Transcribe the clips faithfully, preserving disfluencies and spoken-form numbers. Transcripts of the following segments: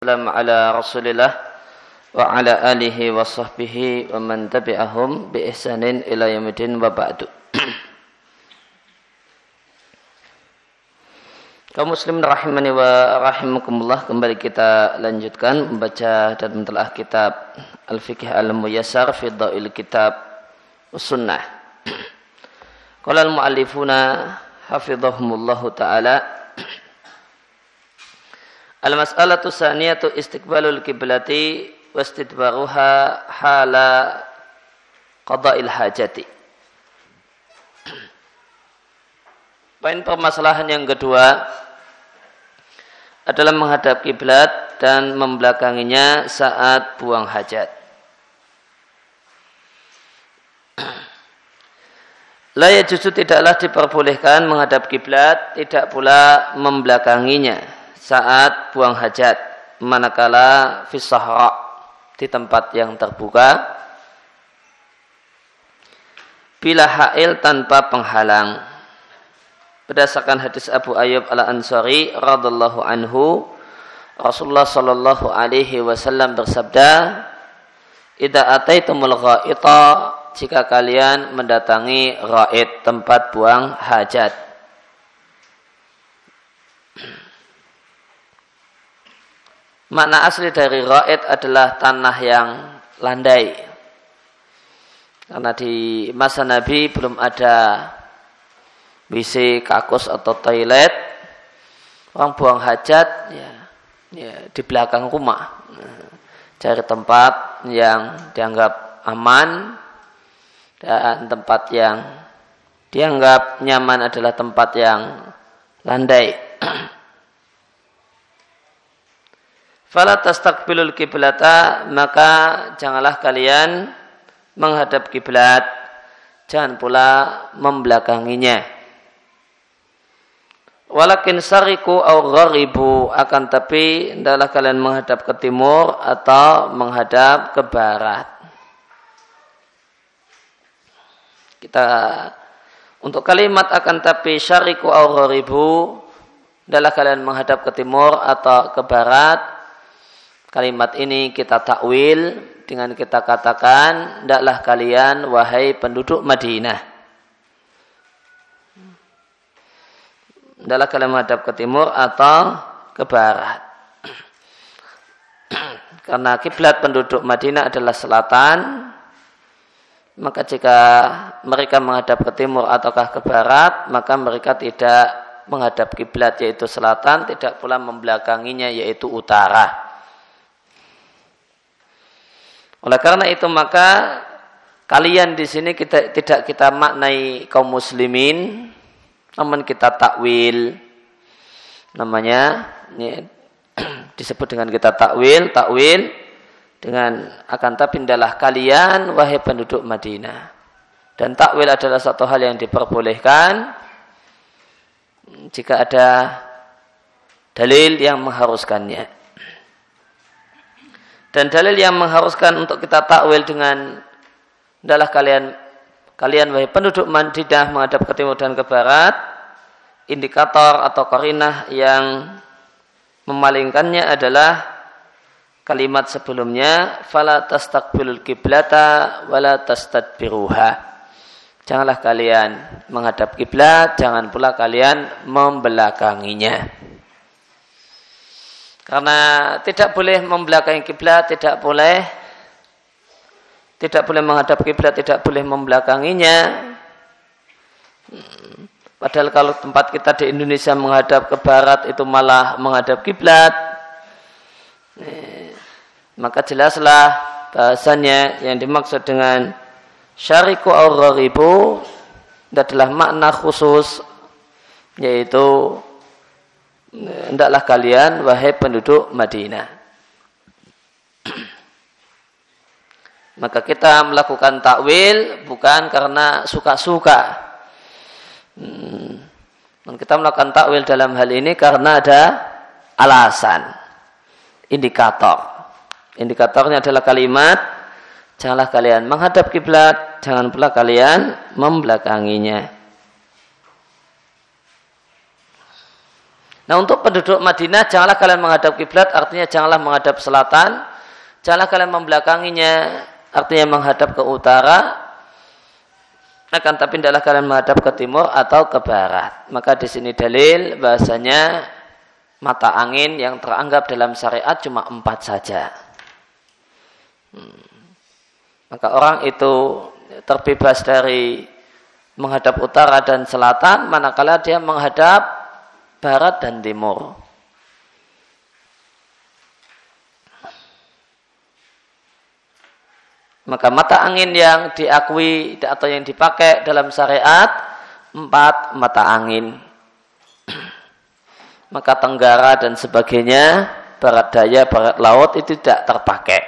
Salam ala Rasulillah wa ala alihi wa sahbihi wa man tabi'ahum bi ihsanin ila yaumil wa ba'du. Kaum muslimin rahimani wa rahimakumullah, kembali kita lanjutkan membaca dan mentelaah kitab Al-Fiqh Al-Muyassar fi Dha'il Kitab Sunnah. Qala al-mu'allifuna hafizahumullahu ta'ala, al-mas'alatu tsaniyatu istiqbalul qiblati wastidbaruha hala qada'il hajati. Poin permasalahan yang kedua adalah menghadap kiblat dan membelakanginya saat buang hajat. La yajuzu, tidaklah diperbolehkan menghadap kiblat, tidak pula membelakanginya saat buang hajat, manakala fi sahra, di tempat yang terbuka, bila hail, tanpa penghalang. Berdasarkan hadis Abu Ayyub Al-Ansari radhiyallahu anhu, Rasulullah sallallahu alaihi wasallam bersabda, "Idza ataitumul gha'ita," jika kalian mendatangi gha'it, tempat buang hajat. Makna asli dari gha'it adalah tanah yang landai. Karena di masa Nabi belum ada W C, kakus atau toilet. Orang buang hajat ya, ya di belakang rumah. Cari tempat yang dianggap aman dan tempat yang dianggap nyaman adalah tempat yang landai. Fala tastaqbilul kiblata, maka janganlah kalian menghadap kiblat, jangan pula membelakanginya. Walakin sariku au gharibu, akan tapi hendaklah kalian menghadap ke timur atau menghadap ke barat. Kita untuk kalimat akan tapi syariku au gharibu, hendaklah kalian menghadap ke timur atau ke barat. Kalimat ini kita takwil dengan kita katakan, hendaklah kalian wahai penduduk Madinah, hendaklah kalian menghadap ke timur atau ke barat. Karena kiblat penduduk Madinah adalah selatan, maka jika mereka menghadap ke timur ataukah ke barat, maka mereka tidak menghadap kiblat yaitu selatan, tidak pula membelakanginya yaitu utara. Oleh karena itu maka kalian di sini kita tidak kita maknai kaum muslimin, namun kita takwil. Namanya ini disebut dengan kita takwil, takwil dengan akan tapi hendaklah kalian wahai penduduk Madinah. Dan takwil adalah satu hal yang diperbolehkan jika ada dalil yang mengharuskannya. Dan dalil yang mengharuskan untuk kita takwil dengan adalah kalian kalian wahai penduduk Madinah menghadap ke timur dan ke barat, indikator atau qarinah yang memalingkannya adalah kalimat sebelumnya, fala tastaqbilul kiblata wala tastadbiruha. Janganlah kalian menghadap kiblat, jangan pula kalian membelakanginya. Karena tidak boleh membelakangi kiblat, tidak boleh tidak boleh menghadap kiblat, tidak boleh membelakanginya. Padahal kalau tempat kita di Indonesia menghadap ke barat itu malah menghadap kiblat, maka jelaslah bahasanya yang dimaksud dengan syariku au gharibu adalah makna khusus, yaitu hendaklah kalian wahai penduduk Madinah. Maka kita melakukan takwil bukan karena suka-suka. Hmm. Kita melakukan takwil dalam hal ini karena ada alasan, indikator. Indikatornya adalah kalimat, janganlah kalian menghadap kiblat, jangan pula kalian membelakanginya. Nah, untuk penduduk Madinah, janganlah kalian menghadap kiblat, artinya janganlah menghadap selatan. Janganlah kalian membelakanginya, artinya menghadap ke utara. Akan tapi tidaklah kalian menghadap ke timur atau ke barat. Maka di sini dalil bahasanya mata angin yang teranggap dalam syariat cuma empat saja. Hmm. Maka orang itu terbebas dari menghadap utara dan selatan, manakala dia menghadap barat dan timur. Maka mata angin yang diakui atau yang dipakai dalam syariat empat mata angin. Maka tenggara dan sebagainya, barat daya, barat laut itu tidak terpakai.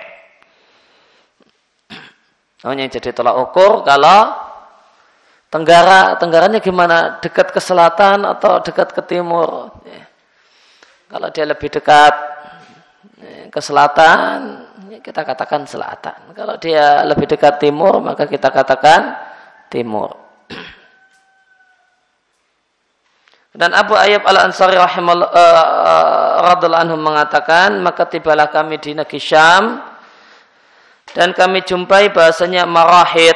Oh, yang jadi tolak ukur kalau tenggara, tenggaranya gimana? Dekat ke selatan atau dekat ke timur? Ya. Kalau dia lebih dekat ke selatan, ya kita katakan selatan. Kalau dia lebih dekat timur, maka kita katakan timur. Dan Abu Ayyub Al-Ansari rahimahullah uh, radhiyallahu anhu mengatakan, maka tibalah kami di negeri Syam dan kami jumpai bahasanya marahid,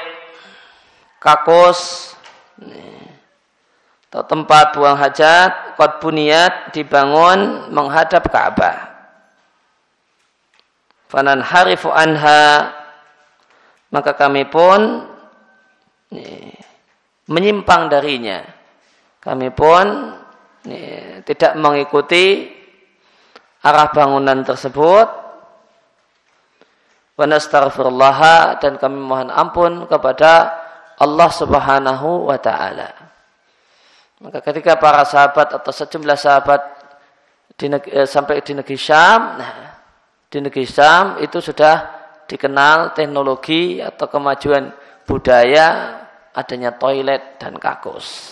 kakus atau tempat buang hajat, qad buniyat, dibangun menghadap Ka'bah. Fanan harifu anha, maka kami pun nih, menyimpang darinya. Kami pun nih, tidak mengikuti arah bangunan tersebut. Wa nastaghfirullah, dan kami mohon ampun kepada Allah Subhanahu wa ta'ala. Maka ketika para sahabat atau sejumlah sahabat di negeri, eh, sampai di negeri Syam, nah, di negeri Syam itu sudah dikenal teknologi atau kemajuan budaya adanya toilet dan kakus.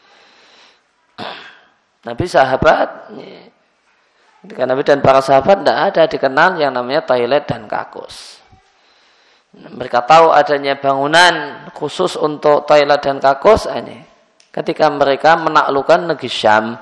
Nabi sahabat, ketika Nabi dan para sahabat tidak ada dikenal yang namanya toilet dan kakus. Mereka tahu adanya bangunan khusus untuk toilet dan kakus ini ketika mereka menaklukkan negeri Syam.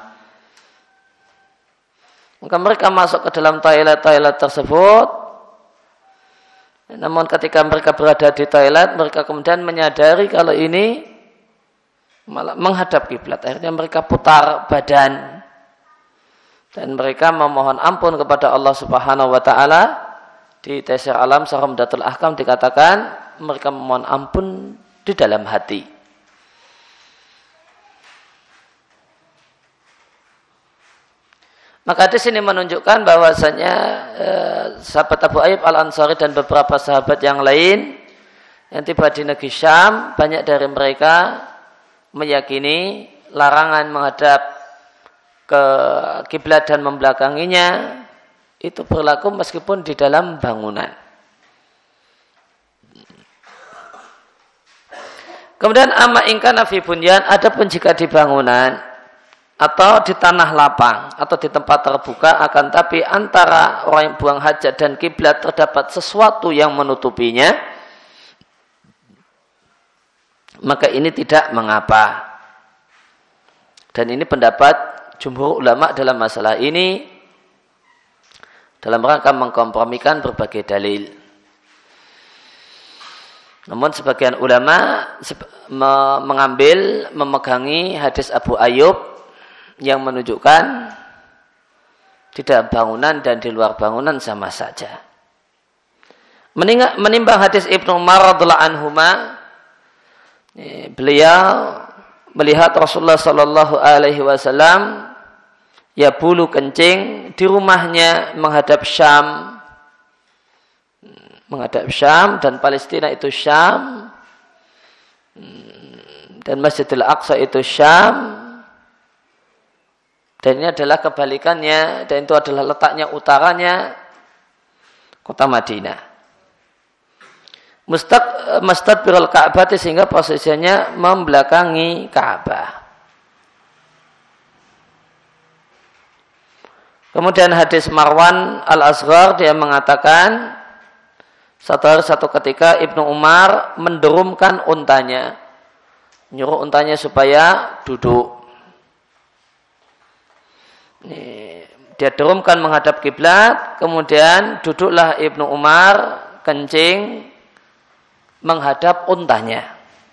Maka mereka masuk ke dalam toilet-toilet tersebut. Namun ketika mereka berada di toilet, mereka kemudian menyadari kalau ini malah menghadap kiblat. Akhirnya mereka putar badan dan mereka memohon ampun kepada Allah Subhanahu wa ta'ala. Di Taisir Alam Sarh Umdatul Ahkam dikatakan mereka memohon ampun di dalam hati. Maka di sini menunjukkan bahwasanya eh, sahabat Abu Ayyub Al-Ansari dan beberapa sahabat yang lain yang tiba di negeri Syam, banyak dari mereka meyakini larangan menghadap ke kiblat dan membelakanginya itu berlaku meskipun di dalam bangunan. Kemudian amma ingkana fi bunyan, adapun jika di bangunan atau di tanah lapang atau di tempat terbuka, akan tapi antara orang yang buang hajat dan kiblat terdapat sesuatu yang menutupinya, maka ini tidak mengapa. Dan ini pendapat jumhur ulama dalam masalah ini dalam rangka mengkompromikan berbagai dalil. Namun sebagian ulama mengambil, memegangi hadis Abu Ayyub yang menunjukkan di dalam bangunan dan di luar bangunan sama saja. Menimbang hadis Ibnu Umar radhiyallahu anhuma, beliau melihat Rasulullah sallallahu alaihi wasallam ya bulu kencing di rumahnya menghadap Syam, menghadap Syam, dan Palestina itu Syam, dan Masjidil Aqsa itu Syam, dan ini adalah kebalikannya, dan itu adalah letaknya utaranya kota Madinah. Mustaq mustadbirul Ka'bah, sehingga posisinya membelakangi Ka'bah. Kemudian hadis Marwan Al-Asghar, dia mengatakan satu hari satu ketika Ibnu Umar menderumkan untanya, nyuruh untanya supaya duduk. dia derumkan menghadap kiblat, kemudian duduklah Ibnu Umar kencing menghadap untanya.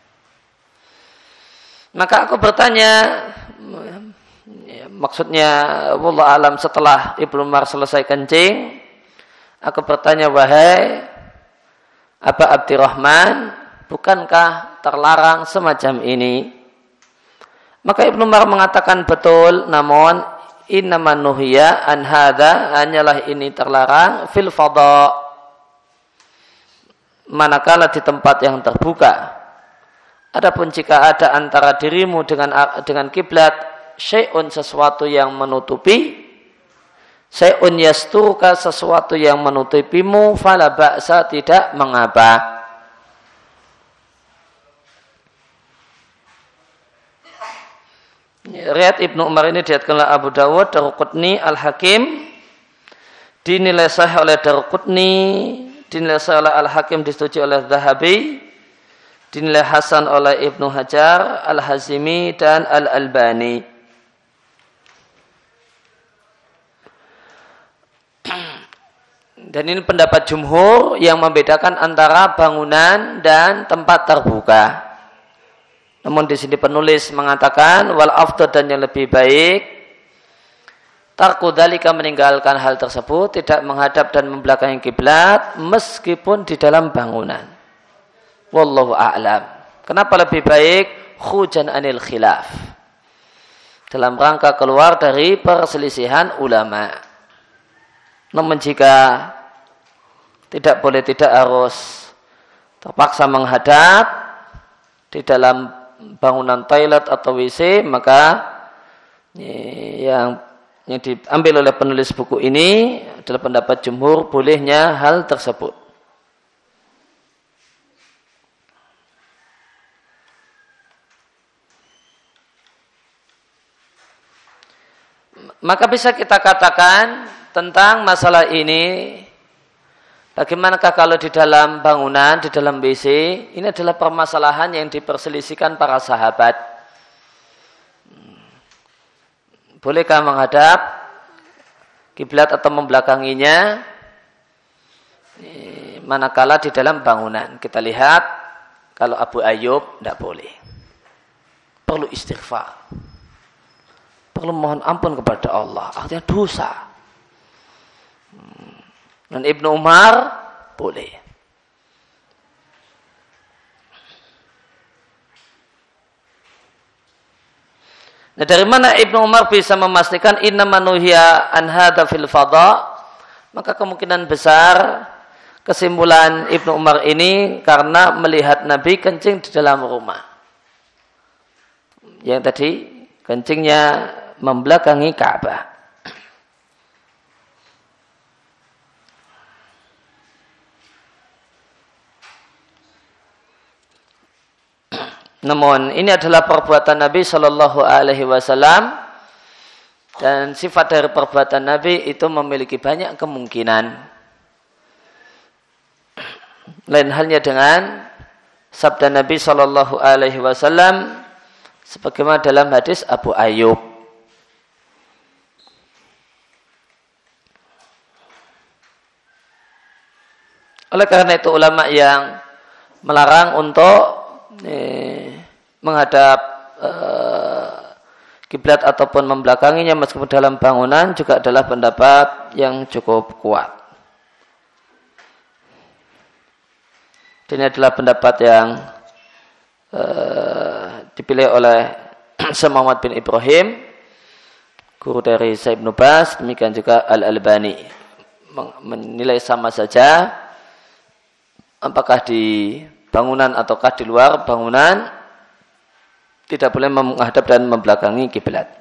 Maka aku bertanya, maksudnya wallahu alam, setelah Ibnu Umar selesai kencing, aku bertanya, wahai Aba Abdurrahman, bukankah terlarang semacam ini? Maka Ibnu Umar mengatakan betul, namun innaman nuhiya an hadza, hanyalah ini terlarang fil fadha, manakala di tempat yang terbuka. Adapun jika ada antara dirimu dengan dengan kiblat syai'un, sesuatu yang menutupi, syai'un yasturuka, sesuatu yang menutupimu, fala ba'sa, tidak mengapa. Riwayat Ibnu Umar ini diriwayatkan oleh Abu Dawud, Daruqutni, Al-Hakim, dinilai sahih oleh Daruqutni, dinilai sahih oleh Al-Hakim, disetujui oleh Dzahabi, dinilai hasan oleh Ibnu Hajar, Al-Hazimi, dan Al-Albani. Dan ini pendapat jumhur yang membedakan antara bangunan dan tempat terbuka. Namun di sini penulis mengatakan wal afdal, dan yang lebih baik, tarku dzalika, meninggalkan hal tersebut, tidak menghadap dan membelakangi kiblat meskipun di dalam bangunan. Wallahu a'lam. Kenapa lebih baik? Khujan anil khilaf, dalam rangka keluar dari perselisihan ulama. Namun jika tidak boleh, tidak harus terpaksa menghadap di dalam bangunan toilet atau W C, maka yang yang diambil oleh penulis buku ini adalah pendapat jumhur bolehnya hal tersebut. Maka bisa kita katakan tentang masalah ini, bagaimanakah kalau di dalam bangunan, di dalam W C, ini adalah permasalahan yang diperselisihkan para sahabat. Bolehkah menghadap kiblat atau membelakanginya manakala di dalam bangunan? Kita lihat, kalau Abu Ayyub tidak boleh. Perlu istighfar, perlu mohon ampun kepada Allah, artinya dosa. Dan Ibnu Umar boleh. Nah, dari mana Ibnu Umar bisa memastikan innaman nuhiya an hadza fil fadha? Maka kemungkinan besar kesimpulan Ibnu Umar ini karena melihat Nabi kencing di dalam rumah. Yang tadi kencingnya membelakangi Ka'bah. Namun ini adalah perbuatan Nabi Shallallahu Alaihi Wasallam, dan sifat dari perbuatan Nabi itu memiliki banyak kemungkinan. Lain halnya dengan sabda Nabi Shallallahu Alaihi Wasallam, sebagaimana dalam hadis Abu Ayyub. Oleh karena itu ulama yang melarang untuk Eh, menghadap eh, kiblat ataupun membelakanginya meskipun dalam bangunan juga adalah pendapat yang cukup kuat. Ini adalah pendapat yang eh, dipilih oleh Syekh Muhammad bin Ibrahim, guru dari Syekh Ibnu Baz, demikian juga Al-Albani, menilai sama saja apakah di bangunan ataukah di luar bangunan tidak boleh menghadap dan membelakangi kiblat.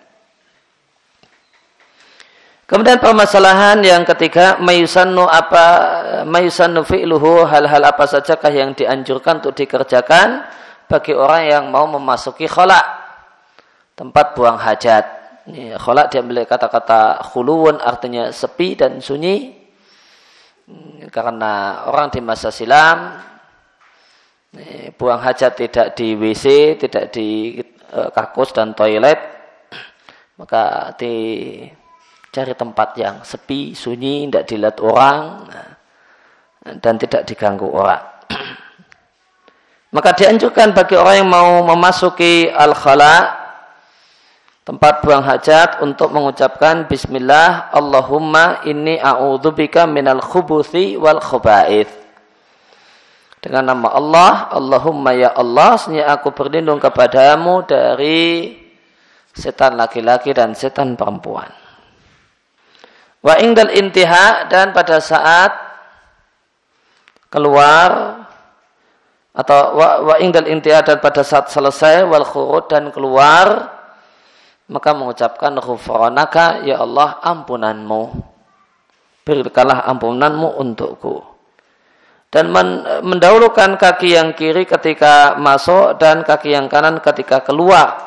Kemudian permasalahan yang ketiga, mayusannu apa mayusannu fi'luhu, hal-hal apa sajakah yang dianjurkan untuk dikerjakan bagi orang yang mau memasuki khala', tempat buang hajat. Ini khala' diambil kata-kata khuluwun, artinya sepi dan sunyi, karena orang di masa silam buang hajat tidak di W C, tidak di kakus dan toilet, maka di Cari tempat yang sepi, sunyi, tidak dilihat orang, dan tidak diganggu orang. Maka dianjurkan bagi orang yang mau memasuki al-khala, tempat buang hajat, untuk mengucapkan Bismillah, Allahumma inni a'udzubika minal khubuthi wal khaba'ith. Dengan nama Allah, Allahumma ya Allah, sesungguhnya aku berlindung kepadamu dari setan laki-laki dan setan perempuan. Wa indal intiha, dan pada saat keluar, atau wa, wa indal intiha, dan pada saat selesai, wal khurud, dan keluar, maka mengucapkan ghufranaka, ya Allah, ampunanmu, berikanlah ampunanmu untukku. Dan mendahulukan kaki yang kiri ketika masuk dan kaki yang kanan ketika keluar.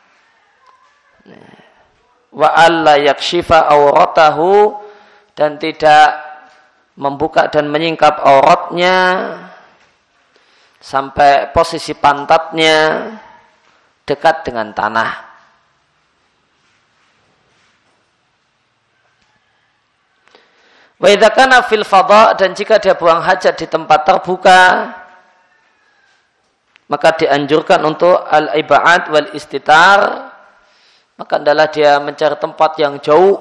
Wa alla yakshifa auratahu, dan tidak membuka dan menyingkap auratnya sampai posisi pantatnya dekat dengan tanah. Wa idza kana fil fadha, dan jika dia buang hajat di tempat terbuka, maka dianjurkan untuk al-ib'ad wal istitar, maka adalah dia mencari tempat yang jauh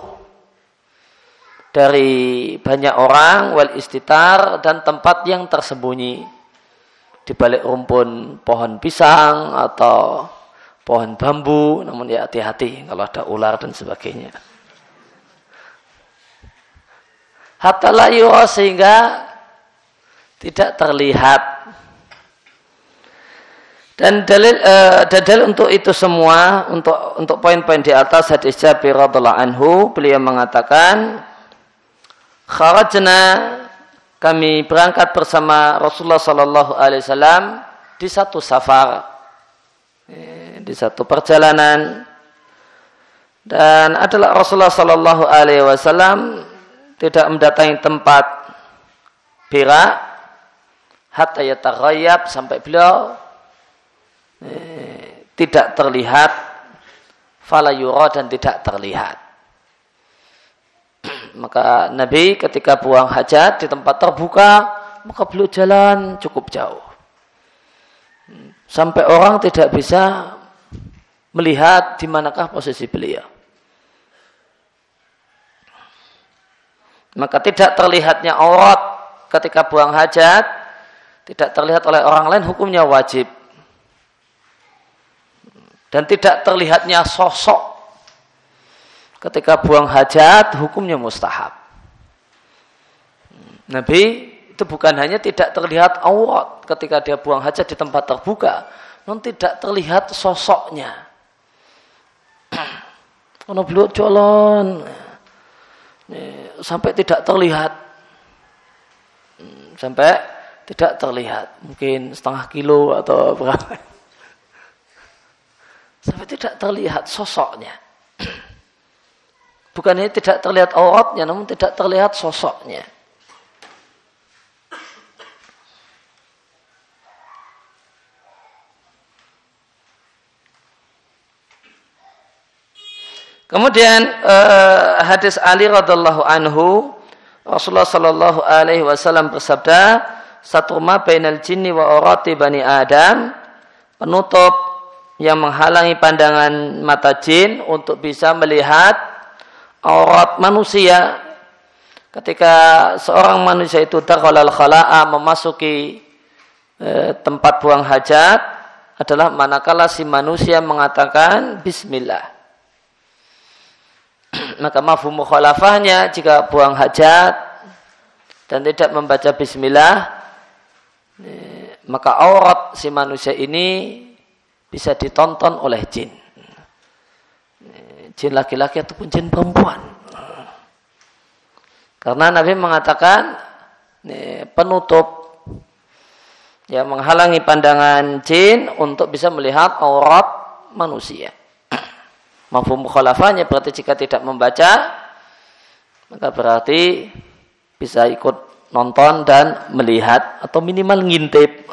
dari banyak orang, wal istitar, dan tempat yang tersembunyi di balik rumpun pohon pisang atau pohon bambu, namun ya hati-hati kalau ada ular dan sebagainya. Hatta la yura, sehingga tidak terlihat. Dan dalil, uh, dalil untuk itu semua, untuk untuk poin-poin di atas hadis Jabir radhiyallahu anhu, beliau mengatakan, kharajna, kami berangkat bersama Rasulullah sallallahu alaihi wasallam di satu safar, di satu perjalanan, dan adalah Rasulullah sallallahu alaihi wasallam tidak mendatangi tempat berak hatta yataghayyab, sampai beliau eh, tidak terlihat, fala yura, dan tidak terlihat. Maka Nabi ketika buang hajat di tempat terbuka, maka beliau jalan cukup jauh sampai orang tidak bisa melihat di manakah posisi beliau. Maka tidak terlihatnya aurat ketika buang hajat, tidak terlihat oleh orang lain, hukumnya wajib. Dan tidak terlihatnya sosok ketika buang hajat, hukumnya mustahab. Nabi itu bukan hanya tidak terlihat aurat ketika dia buang hajat di tempat terbuka, namun tidak terlihat sosoknya. Karena beliau jalan sampai tidak terlihat, sampai tidak terlihat, mungkin setengah kilo atau berapa, sampai tidak terlihat sosoknya. Bukannya tidak terlihat auratnya, namun tidak terlihat sosoknya. Kemudian uh, hadis Ali radhiallahu anhu, Rasulullah sallallahu alaihi wasallam bersabda, "Satruma bainal jinni wa aurati bani Adam," penutup yang menghalangi pandangan mata jin untuk bisa melihat aurat manusia. Ketika seorang manusia itu dakhalal khala'a, memasuki uh, tempat buang hajat, adalah manakala si manusia mengatakan bismillah. Maka mafhum mukhalafahnya, jika buang hajat dan tidak membaca bismillah, maka aurat si manusia ini bisa ditonton oleh jin. Jin laki-laki ataupun jin perempuan. Karena Nabi mengatakan penutup yang menghalangi pandangan jin untuk bisa melihat aurat manusia. Mafhum mukhalafahnya berarti jika tidak membaca, maka berarti bisa ikut nonton dan melihat atau minimal ngintip.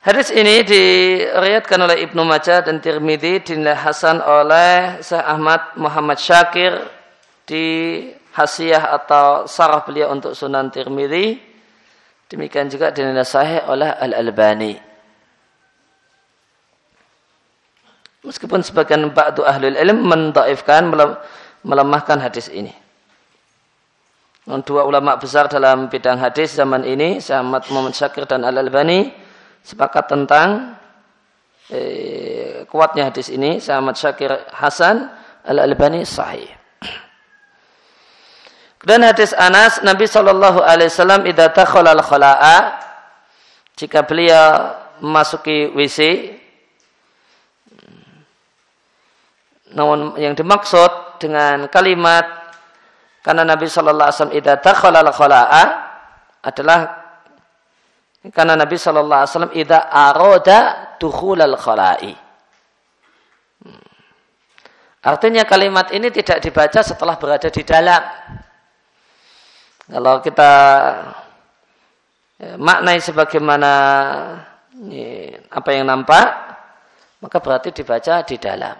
Hadis ini diriwayatkan oleh Ibnu Majah dan Tirmidzi, dinilai hasan oleh Syekh Ahmad Muhammad Syakir di Hasiyah atau Sarah beliau untuk Sunan Tirmidzi. Demikian juga dinilai sahih oleh Al-Albani. Meskipun sebagian ba'du ahlul ilm mendhaifkan, melemahkan hadis ini. Dua ulama besar dalam bidang hadis zaman ini, Syekh Ahmad Muhammad Syakir dan Al-Albani, sepakat tentang eh, kuatnya hadis ini. Syekh Ahmad Syakir hasan, Al-Albani sahih. Dan hadis Anas, Nabi Shallallahu Alaihi Wasallam idza dakhala al-khala'a, jika beliau memasuki W C. Namun yang dimaksud dengan kalimat karena Nabi Shallallahu Alaihi Wasallam idza dakhala al-khala'a adalah karena Nabi Shallallahu Alaihi Wasallam idza arada dukhul al-khala'i. Artinya kalimat ini tidak dibaca setelah berada di dalam. Kalau kita ya, maknai sebagaimana ini, apa yang nampak, maka berarti dibaca di dalam.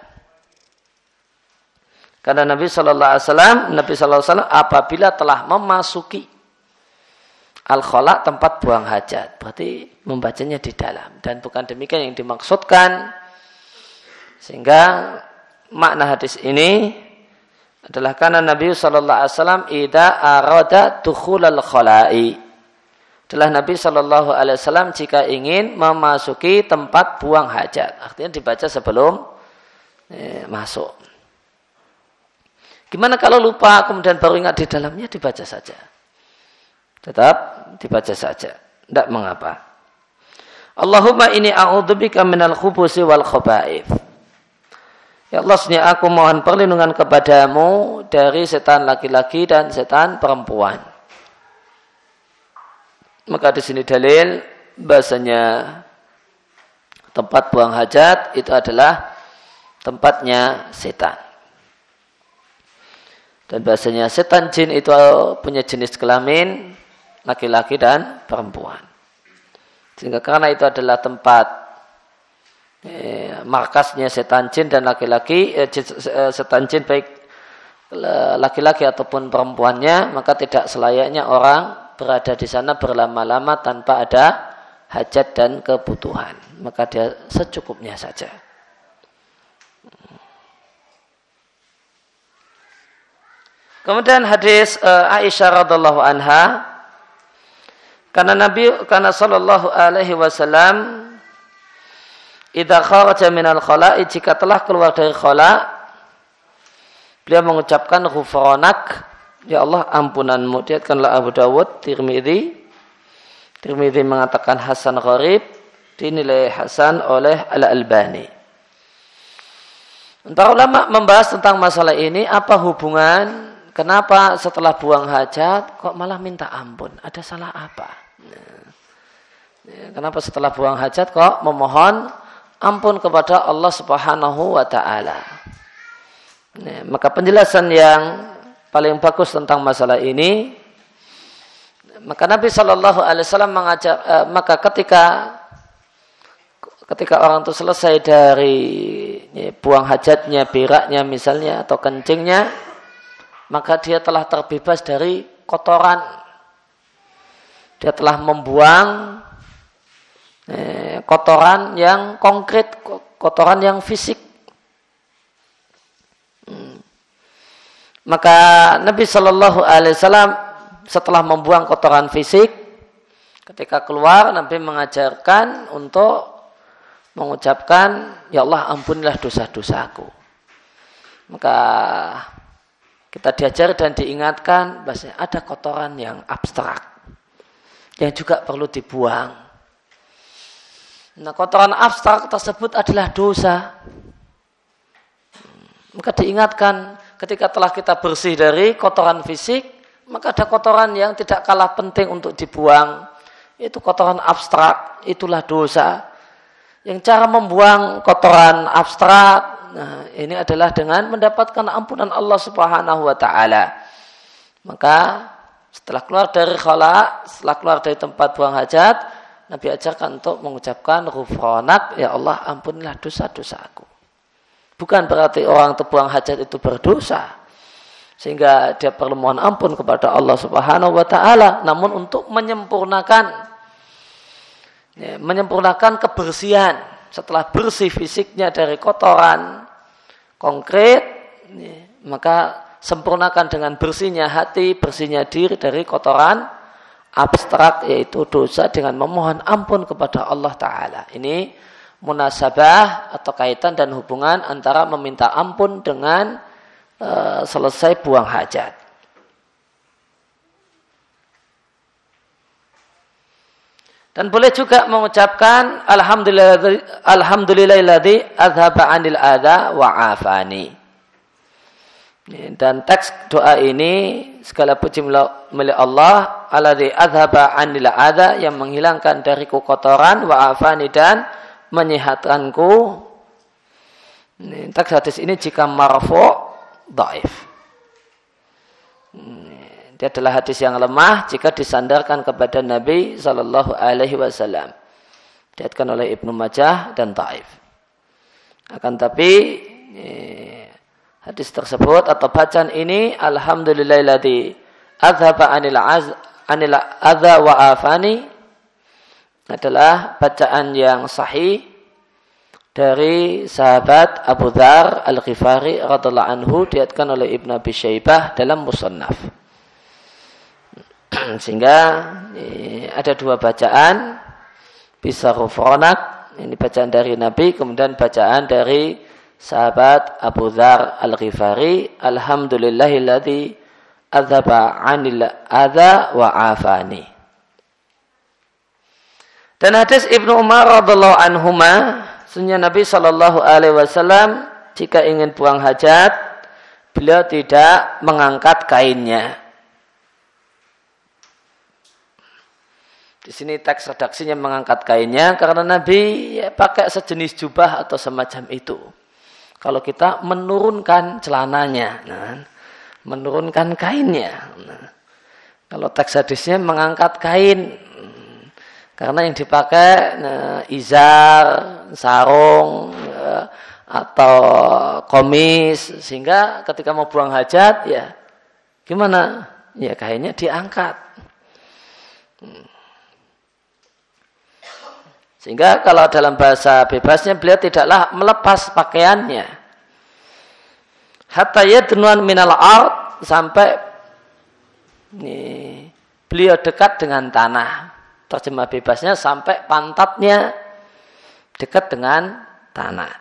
Karena Nabi Shallallahu Alaihi Wasallam, Nabi Shallallahu Alaihi Wasallam apabila telah memasuki al-khala, tempat buang hajat, berarti membacanya di dalam. Dan bukan demikian yang dimaksudkan. Sehingga makna hadis ini adalah karena Nabi Shallallahu Alaihi Wasallam idza arada dukhulal khala'i, adalah Nabi Shallallahu Alaihi Wasallam jika ingin memasuki tempat buang hajat, artinya dibaca sebelum eh, masuk. Gimana kalau lupa kemudian baru ingat di dalamnya, dibaca saja, tetap dibaca saja, tidak mengapa. Allahumma inni a'udzubika minal khubusi wal khaba'ith. Ya Allah, sesungguhnya aku mohon perlindungan kepadamu dari setan laki-laki dan setan perempuan. Maka di sini dalil bahasanya tempat buang hajat itu adalah tempatnya setan. Dan bahasanya setan jin itu punya jenis kelamin laki-laki dan perempuan. Sehingga karena itu adalah tempat Eh, markasnya setan jin dan laki-laki, eh, setan jin baik laki-laki ataupun perempuannya, maka tidak selayaknya orang berada di sana berlama-lama tanpa ada hajat dan kebutuhan. Maka dia secukupnya saja. Kemudian hadis uh, Aisyah radhiallahu anha, karena Nabi karena sallallahu alaihi wasallam idza kharaja minal khala'i, jika telah keluar dari khala, beliau mengucapkan ghufranak, ya Allah ampunanmu. Diriwayatkanlah Abu Dawud, Tirmidzi. Tirmidzi mengatakan hasan gharib, dinilai hasan oleh Al-Albani. Para ulama membahas tentang masalah ini, apa hubungan, kenapa setelah buang hajat kok malah minta ampun? Ada salah apa? Kenapa setelah buang hajat kok memohon ampun kepada Allah Subhanahu wa ta'ala. Nah, maka penjelasan yang paling bagus tentang masalah ini, maka Nabi Shallallahu Alaihi Wasallam mengajar, eh, maka ketika ketika orang itu selesai dari ya, buang hajatnya, beraknya misalnya atau kencingnya, maka dia telah terbebas dari kotoran. Dia telah membuang Eh, kotoran yang konkret, kotoran yang fisik. Hmm. Maka Nabi Shallallahu Alaihi Wasallam setelah membuang kotoran fisik, ketika keluar Nabi mengajarkan untuk mengucapkan, ya Allah ampunilah dosa-dosaku. Maka kita diajar dan diingatkan bahwa ada kotoran yang abstrak yang juga perlu dibuang. Nah, kotoran abstrak tersebut adalah dosa. Maka diingatkan ketika telah kita bersih dari kotoran fisik, maka ada kotoran yang tidak kalah penting untuk dibuang. Itu kotoran abstrak, itulah dosa. Yang cara membuang kotoran abstrak, nah, ini adalah dengan mendapatkan ampunan Allah Subhanahu wa ta'ala. Maka setelah keluar dari khala, setelah keluar dari tempat buang hajat, Nabi ajarkan untuk mengucapkan ghufranak, ya Allah ampunilah dosa-dosaku. Bukan berarti orang terbuang hajat itu berdosa sehingga dia perlu mohon ampun kepada Allah Subhanahu wa taala, namun untuk menyempurnakan ya, menyempurnakan kebersihan setelah bersih fisiknya dari kotoran konkret, ya, maka sempurnakan dengan bersihnya hati, bersihnya diri dari kotoran abstrak yaitu dosa dengan memohon ampun kepada Allah taala. Ini munasabah atau kaitan dan hubungan antara meminta ampun dengan uh, selesai buang hajat. Dan boleh juga mengucapkan alhamdulillah alhamdulillahilladzi adzhaba 'anil adza wa 'afani. Dan teks doa ini segala puji milik Allah alladzi adzhaba 'anil adza yang menghilangkan dariku kotoran wa 'afani dan menyehatkanku. Teks hadis ini jika marfu' dhaif. Dia adalah hadis yang lemah jika disandarkan kepada Nabi sallallahu alaihi wasallam. Diriwayatkan oleh Ibnu Majah dan dhaif. Akan tapi hadis tersebut atau bacaan ini alhamdulillahilladzi adzhaba 'anil az 'anil adza wa afani adalah bacaan yang sahih dari sahabat Abu Dzar Al-Ghifari radhiyallahu anhu, diriwayatkan oleh Ibnu Abi Syaibah dalam Musannaf. Sehingga ada dua bacaan, bisa ghufranak, ini bacaan dari Nabi, kemudian bacaan dari sahabat Abu Dzar Al-Ghifari, alhamdulillahilladzi adzhaba 'anil adza wa afani. Dan hadis Ibnu Umar radhiyallahu anhuma, sunnah Nabi sallallahu alaihi wasallam jika ingin buang hajat, beliau tidak mengangkat kainnya. Di sini teks redaksinya mengangkat kainnya karena Nabi ya, pakai sejenis jubah atau semacam itu. Kalau kita menurunkan celananya, nah, menurunkan kainnya. Nah, kalau teks hadisnya mengangkat kain, karena yang dipakai nah, izar, sarung, ya, atau komis, sehingga ketika mau buang hajat, ya gimana? Ya kainnya diangkat. Hmm. Sehingga kalau dalam bahasa bebasnya beliau tidaklah melepas pakaiannya. Hatta yadnuan minal ard, sampai nih, beliau dekat dengan tanah. Terjemah bebasnya sampai pantatnya dekat dengan tanah.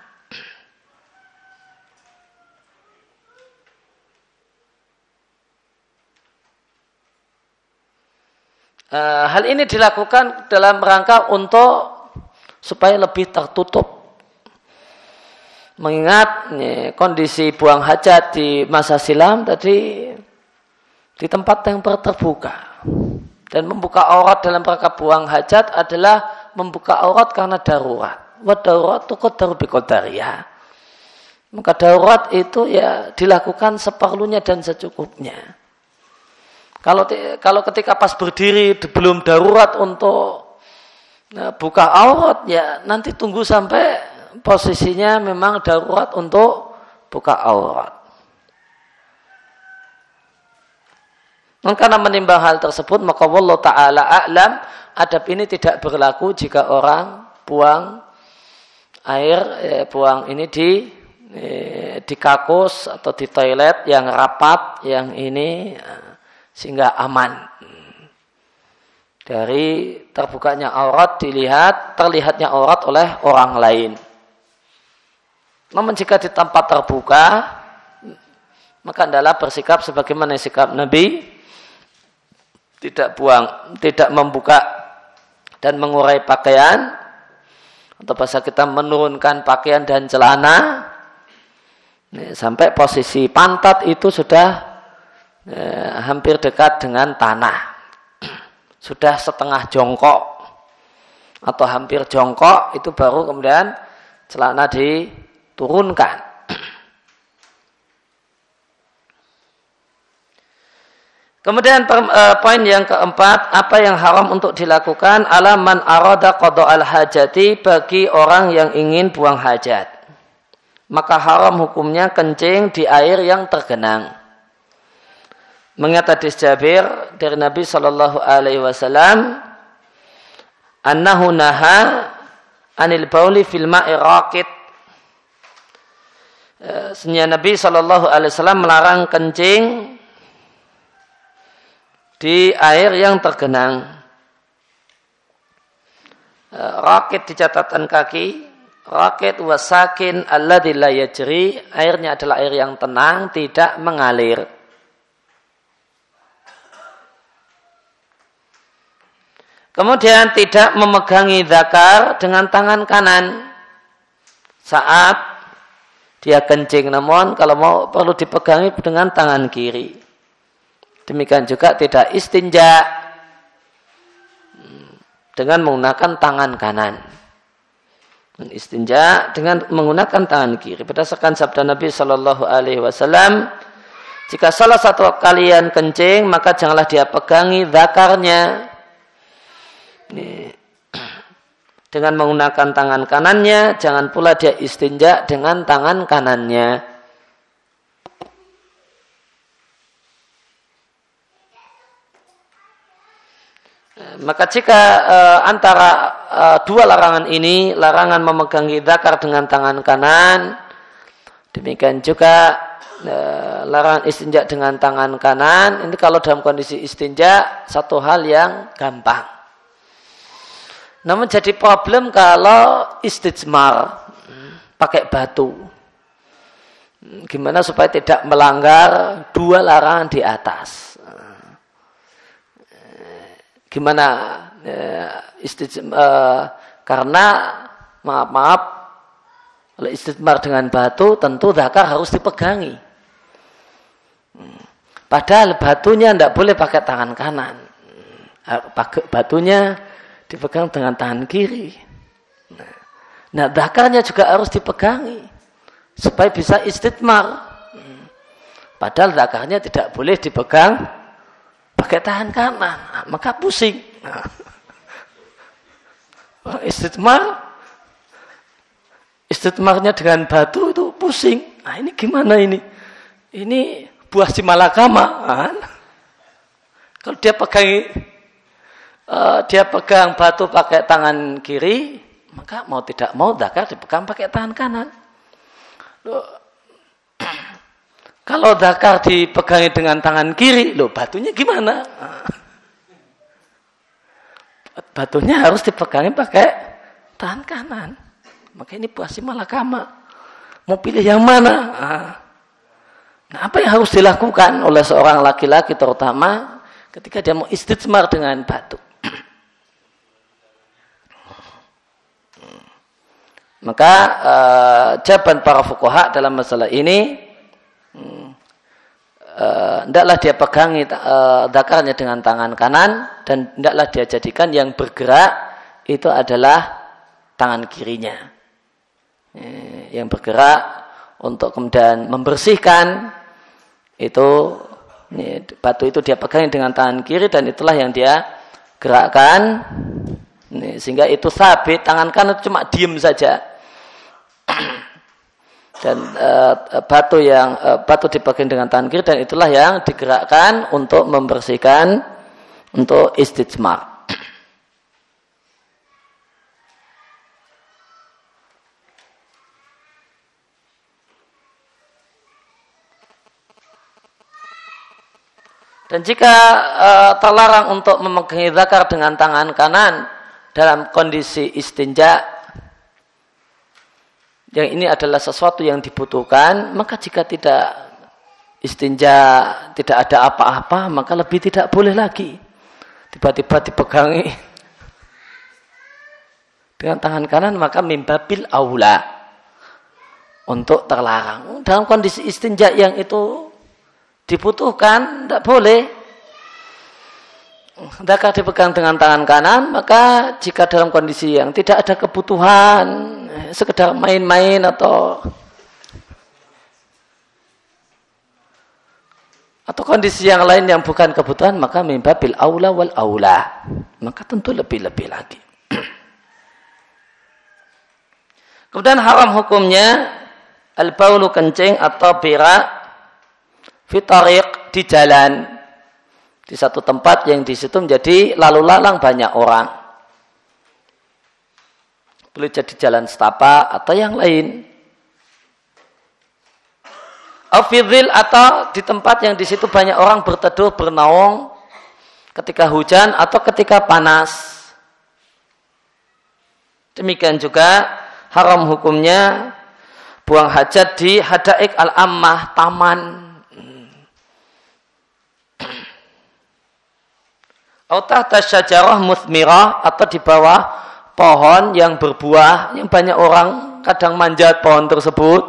Uh, hal ini dilakukan dalam rangka untuk supaya lebih tertutup. Mengingat ya, kondisi buang hajat di masa silam tadi di tempat yang terbuka. Dan membuka aurat dalam rangka buang hajat adalah membuka aurat karena darurat. Wa darurat itu qadaru bi qadariyah. Maka darurat itu ya dilakukan seperlunya dan secukupnya. Kalau kalau ketika pas berdiri belum darurat untuk nah, buka aurat, ya nanti tunggu sampai posisinya memang darurat untuk buka aurat. Karena menimbang hal tersebut, maka wallahu ta'ala a'lam, adab ini tidak berlaku jika orang buang air, eh, buang ini di eh, di kakus atau di toilet yang rapat, yang ini eh, sehingga aman dari terbukanya aurat, dilihat terlihatnya aurat oleh orang lain. Namun jika di tempat terbuka, maka adalah bersikap sebagaimana sikap Nabi, tidak buang, tidak membuka dan mengurai pakaian, atau bahasa kita menurunkan pakaian dan celana sampai posisi pantat itu sudah eh, hampir dekat dengan tanah, sudah setengah jongkok atau hampir jongkok, itu baru kemudian celana diturunkan. Kemudian per, uh, poin yang keempat, apa yang haram untuk dilakukan ala man arada qada'al hajati, bagi orang yang ingin buang hajat. Maka haram hukumnya kencing di air yang tergenang. Mengingat hadis Jabir dari Nabi sallallahu alaihi wasallam, annahu naha anil bauli fil ma'i raqid. Sesungguhnya Nabi sallallahu alaihi wasallam melarang kencing di air yang tergenang. Raqid di catatan kaki. Raqid wasakin alladzi la yajri, airnya adalah air yang tenang, tidak mengalir. Kemudian tidak memegangi dzakar dengan tangan kanan saat dia kencing, namun kalau mau perlu dipegangi dengan tangan kiri. Demikian juga tidak istinja dengan menggunakan tangan kanan. Istinja dengan menggunakan tangan kiri. Berdasarkan sabda Nabi Shallallahu Alaihi Wasallam, jika salah satu kalian kencing, maka janganlah dia pegangi dzakarnya dengan menggunakan tangan kanannya, jangan pula dia istinja dengan tangan kanannya. Maka jika uh, antara uh, dua larangan ini, larangan memegangi dzakar dengan tangan kanan, demikian juga uh, larangan istinja dengan tangan kanan, ini kalau dalam kondisi istinja satu hal yang gampang. Namun jadi problem kalau istijmar, pakai batu. Gimana supaya tidak melanggar dua larangan di atas? Gimana istijmar, uh, karena maaf maaf kalau istijmar dengan batu tentu dzakar harus dipegangi. Padahal batunya tidak boleh pakai tangan kanan, batunya dipegang dengan tangan kiri. Nah, dzakarnya juga harus dipegangi supaya bisa istijmar. Padahal dzakarnya tidak boleh dipegang pakai tangan kanan, maka pusing. Orang istijmar, istijmarnya dengan batu itu pusing. Nah, ini gimana ini? Ini buah simalakama. Kan? Kalau dia pegang, uh, dia pegang batu pakai tangan kiri, maka mau tidak mau dzakar dipegang pakai tangan kanan. Loh, kalau dzakar dipegangi dengan tangan kiri, loh batunya gimana? Batunya harus dipegangi pakai tangan kanan. Maka ini buah simalakama. Mau pilih yang mana? Nah, apa yang harus dilakukan oleh seorang laki-laki terutama ketika dia mau istijmar dengan batu? Maka uh, jawaban para fuqaha dalam masalah ini, hendaklah uh, dia pegangi uh, dzakarnya dengan tangan kanan dan hendaklah dia jadikan yang bergerak itu adalah tangan kirinya. Eh, yang bergerak untuk kemudian membersihkan itu, ini, batu itu dia pegangi dengan tangan kiri dan itulah yang dia gerakkan. Ini, sehingga itu sabit, tangan kanan cuma diem saja. Dan uh, batu yang uh, batu dipegang dengan tangan kiri dan itulah yang digerakkan untuk membersihkan, untuk istijmar. Dan jika uh, terlarang untuk memegangi dzakar dengan tangan kanan dalam kondisi istinja, yang ini adalah sesuatu yang dibutuhkan, maka jika tidak istinja, tidak ada apa-apa, maka lebih tidak boleh lagi. Tiba-tiba dipegangi dengan tangan kanan, maka mimbabil aula untuk terlarang. Dalam kondisi istinja yang itu dibutuhkan, tidak boleh. Dzakar dipegang dengan tangan kanan, maka jika dalam kondisi yang tidak ada kebutuhan, sekedar main-main atau atau kondisi yang lain yang bukan kebutuhan, maka min babil aula wal aula, maka tentu lebih-lebih lagi. Kemudian haram hukumnya al-baulu kencing atau berak fi tariq, di jalan, di satu tempat yang di situ menjadi lalu lalang banyak orang. Boleh jadi jalan setapak atau yang lain. Afidhil, atau di tempat yang di situ banyak orang berteduh bernaung ketika hujan atau ketika panas. Demikian juga haram hukumnya buang hajat di hadaik al-ammah, taman. Atau tahta syajarah muthmirah, atau di bawah pohon yang berbuah, yang banyak orang kadang manjat pohon tersebut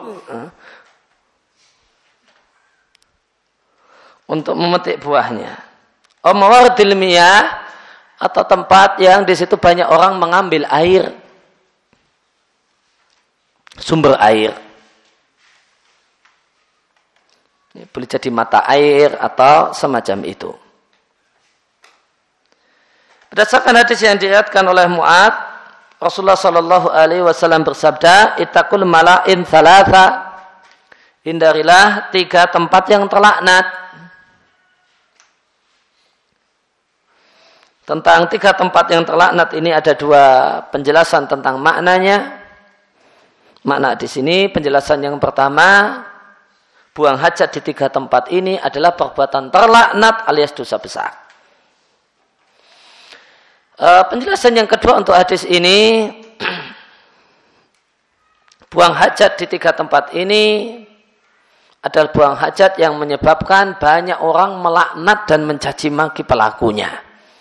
untuk memetik buahnya. Atau mawaridil miyah, atau tempat yang di situ banyak orang mengambil air, sumber air. Boleh jadi mata air atau semacam itu. Berdasarkan hadis yang diriwayatkan oleh Mu'adz, Rasulullah Shallallahu Alaihi Wasallam bersabda, "Ittaqul mala'in thalatha." Hindarilah tiga tempat yang terlaknat. Tentang tiga tempat yang terlaknat ini ada dua penjelasan tentang maknanya. Makna di sini, penjelasan yang pertama, buang hajat di tiga tempat ini adalah perbuatan terlaknat alias dosa besar. Uh, penjelasan yang kedua untuk hadis ini, buang hajat di tiga tempat ini adalah buang hajat yang menyebabkan banyak orang melaknat dan mencaci maki pelakunya.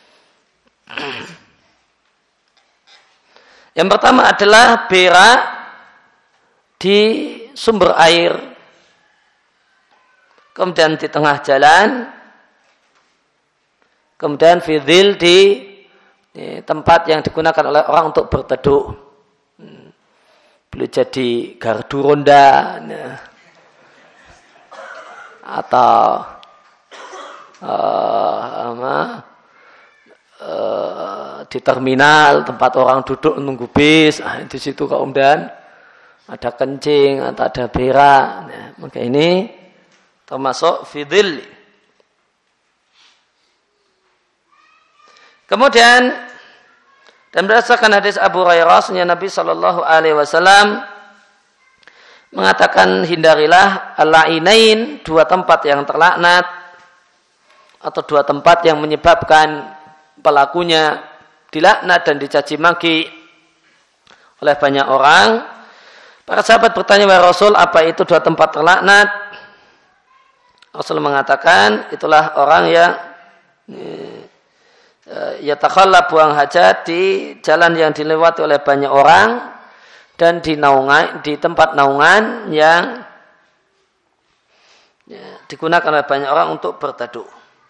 Yang pertama adalah berak di sumber air, kemudian di tengah jalan, kemudian fidhil di tempat yang digunakan oleh orang untuk berteduh. Boleh jadi gardu ronda, atau uh, apa, uh, di terminal tempat orang duduk menunggu bis. Nah, di situ kemudian ada kencing atau ada berak. Nah, maka ini termasuk fidhil. Kemudian, dan berdasarkan hadis Abu Hurairah, sunnah Nabi Shallallahu Alaihi Wasallam mengatakan, hindarilah al-la'inain, dua tempat yang terlaknat atau dua tempat yang menyebabkan pelakunya dilaknat dan dicaci maki oleh banyak orang. Para sahabat bertanya, wahai Rasul, apa itu dua tempat terlaknat? Rasul mengatakan, itulah orang yang yatakhalla, buang hajat di jalan yang dilewati oleh banyak orang, dan di naungan, di tempat naungan yang ya, digunakan oleh banyak orang untuk berteduh.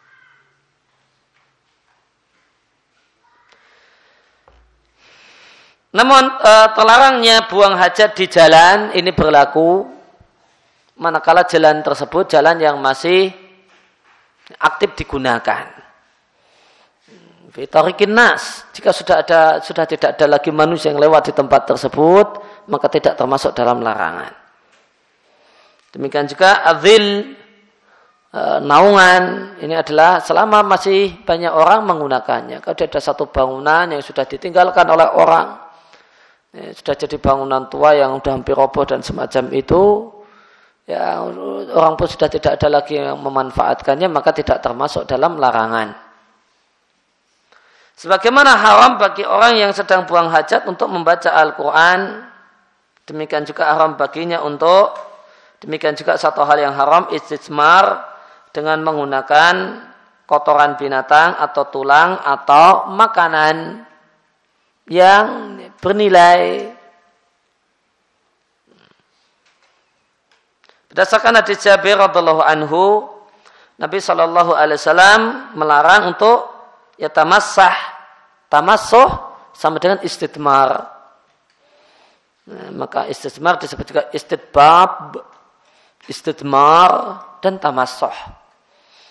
Namun e, terlarangnya buang hajat di jalan ini berlaku manakala jalan tersebut jalan yang masih aktif digunakan. Fitarikin nas, jika sudah ada sudah tidak ada lagi manusia yang lewat di tempat tersebut, maka tidak termasuk dalam larangan. Demikian juga adzil, e, naungan, ini adalah selama masih banyak orang menggunakannya. Kalau ada satu bangunan yang sudah ditinggalkan oleh orang, ya, sudah jadi bangunan tua yang sudah hampir roboh dan semacam itu, ya, orang pun sudah tidak ada lagi yang memanfaatkannya, maka tidak termasuk dalam larangan. Sebagaimana haram bagi orang yang sedang buang hajat untuk membaca Al-Quran, demikian juga haram baginya untuk, demikian juga satu hal yang haram, istijmar, dengan menggunakan kotoran binatang atau tulang atau makanan yang bernilai. Berdasarkan hadis Jabir radhiyallahu anhu, Nabi shallallahu alaihi wasallam melarang untuk yatamassah, tamassuh sama dengan istidmar. Nah, maka istidmar disebut juga istidbab, istidmar dan tamassuh.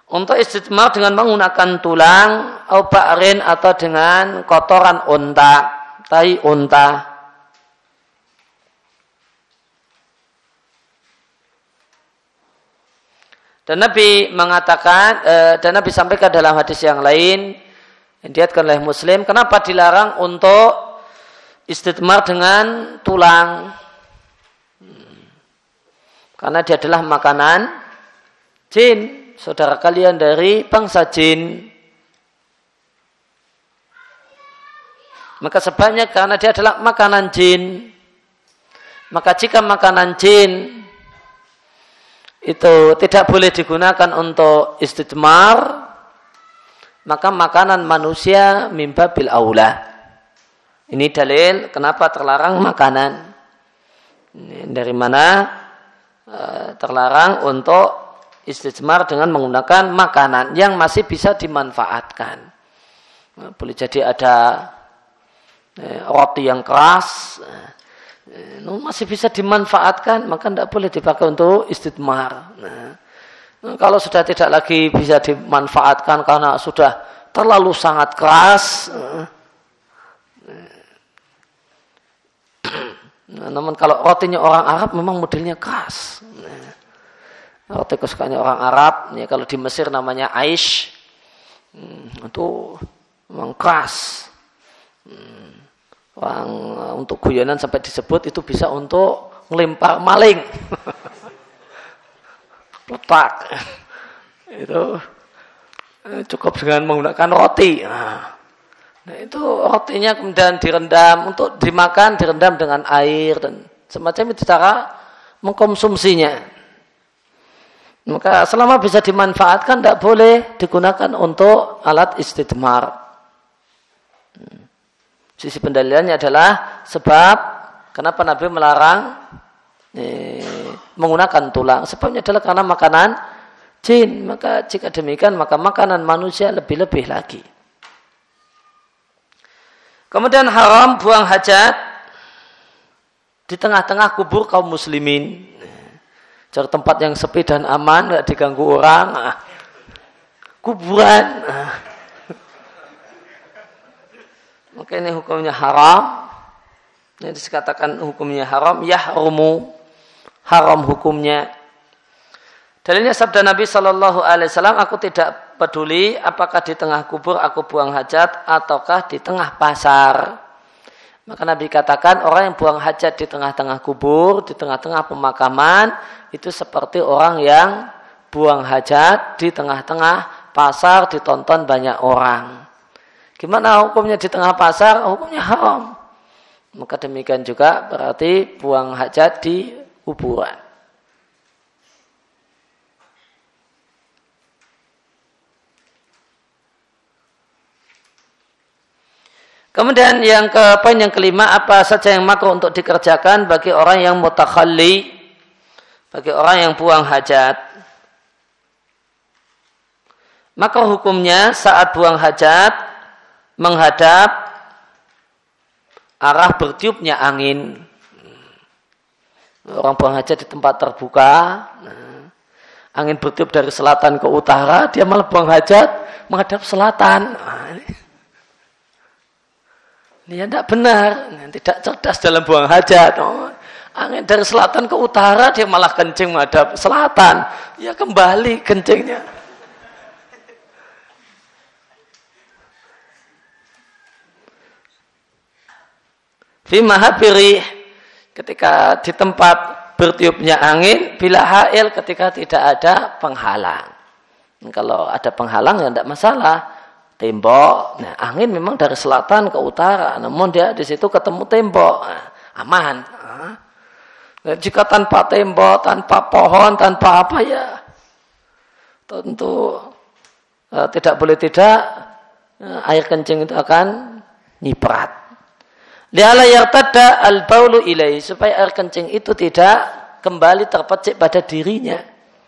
Untuk istijmar dengan menggunakan tulang, au ba'rin atau dengan kotoran unta, tai unta. Dan Nabi mengatakan, eh, dan Nabi sampaikan dalam hadis yang lain, yang diriwayatkan oleh Muslim, kenapa dilarang untuk istijmar dengan tulang? Hmm. Karena dia adalah makanan jin, saudara kalian dari bangsa jin. Maka sebabnya karena dia adalah makanan jin. Maka jika makanan jin itu tidak boleh digunakan untuk istijmar, maka makanan manusia mimba bil aula. Ini dalil kenapa terlarang makanan. Ini dari mana e, terlarang untuk istijmar dengan menggunakan makanan yang masih bisa dimanfaatkan. Nah, boleh jadi ada e, roti yang keras, e, masih bisa dimanfaatkan, maka tidak boleh dipakai untuk istijmar. Nah, kalau sudah tidak lagi bisa dimanfaatkan karena sudah terlalu sangat keras, nah, namun kalau rotinya orang Arab memang modelnya keras. Nah, roti kesukaannya orang Arab, ya kalau di Mesir namanya aish, hmm, itu memang keras. Hmm, orang untuk guyonan sampai disebut itu bisa untuk melempar maling. Letak. Itu cukup dengan menggunakan roti. Nah, nah itu rotinya kemudian direndam, untuk dimakan direndam dengan air dan semacam itu cara mengkonsumsinya. Maka selama bisa dimanfaatkan tidak boleh digunakan untuk alat istijmar. Sisi pendalilannya adalah sebab kenapa Nabi melarang eh, menggunakan tulang. Sebabnya adalah karena makanan jin. Maka jika demikian maka makanan manusia lebih-lebih lagi. Kemudian haram buang hajat di tengah-tengah kubur kaum muslimin. Cari tempat yang sepi dan aman, tidak diganggu orang. Kuburan. Maka ini hukumnya haram. Ini dikatakan hukumnya haram. Yahrumu. Haram hukumnya. Dalilnya sabda Nabi Shallallahu Alaihi Wasallam, aku tidak peduli apakah di tengah kubur aku buang hajat ataukah di tengah pasar. Maka Nabi katakan orang yang buang hajat di tengah-tengah kubur, di tengah-tengah pemakaman, itu seperti orang yang buang hajat di tengah-tengah pasar ditonton banyak orang. Gimana hukumnya di tengah pasar? Hukumnya haram. Maka demikian juga berarti buang hajat di kuburan. Kemudian yang ke poin yang kelima, apa saja yang makruh untuk dikerjakan bagi orang yang mutakhalli, bagi orang yang buang hajat. Maka hukumnya saat buang hajat menghadap arah bertiupnya angin. Orang buang hajat di tempat terbuka, nah, angin bertiup dari selatan ke utara, dia malah buang hajat menghadap selatan. Nah, ini, ini tidak benar, tidak cerdas dalam buang hajat. Oh, angin dari selatan ke utara, dia malah kencing menghadap selatan. Ya kembali kencingnya. Fi mahabiri, ketika di tempat bertiupnya angin, bila hail ketika tidak ada penghalang. Kalau ada penghalang ya tidak masalah. Tembok, nah angin memang dari selatan ke utara, namun dia di situ ketemu tembok, nah, aman. Nah, jika tanpa tembok, tanpa pohon, tanpa apa ya, tentu eh, tidak boleh tidak eh, air kencing itu akan nyiprat. Li'ala yartadda al-baulu ilaihi, supaya air kencing itu tidak kembali terpecik pada dirinya.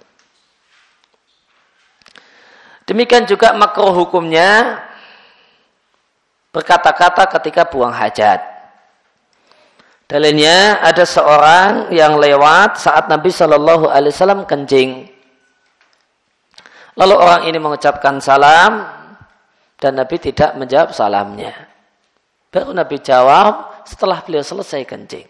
Demikian juga makruh hukumnya berkata-kata ketika buang hajat. Dalilnya ada seorang yang lewat saat Nabi Shallallahu Alaihi Wasallam kencing. Lalu orang ini mengucapkan salam dan Nabi tidak menjawab salamnya. Baru Nabi jawab setelah beliau selesai kencing.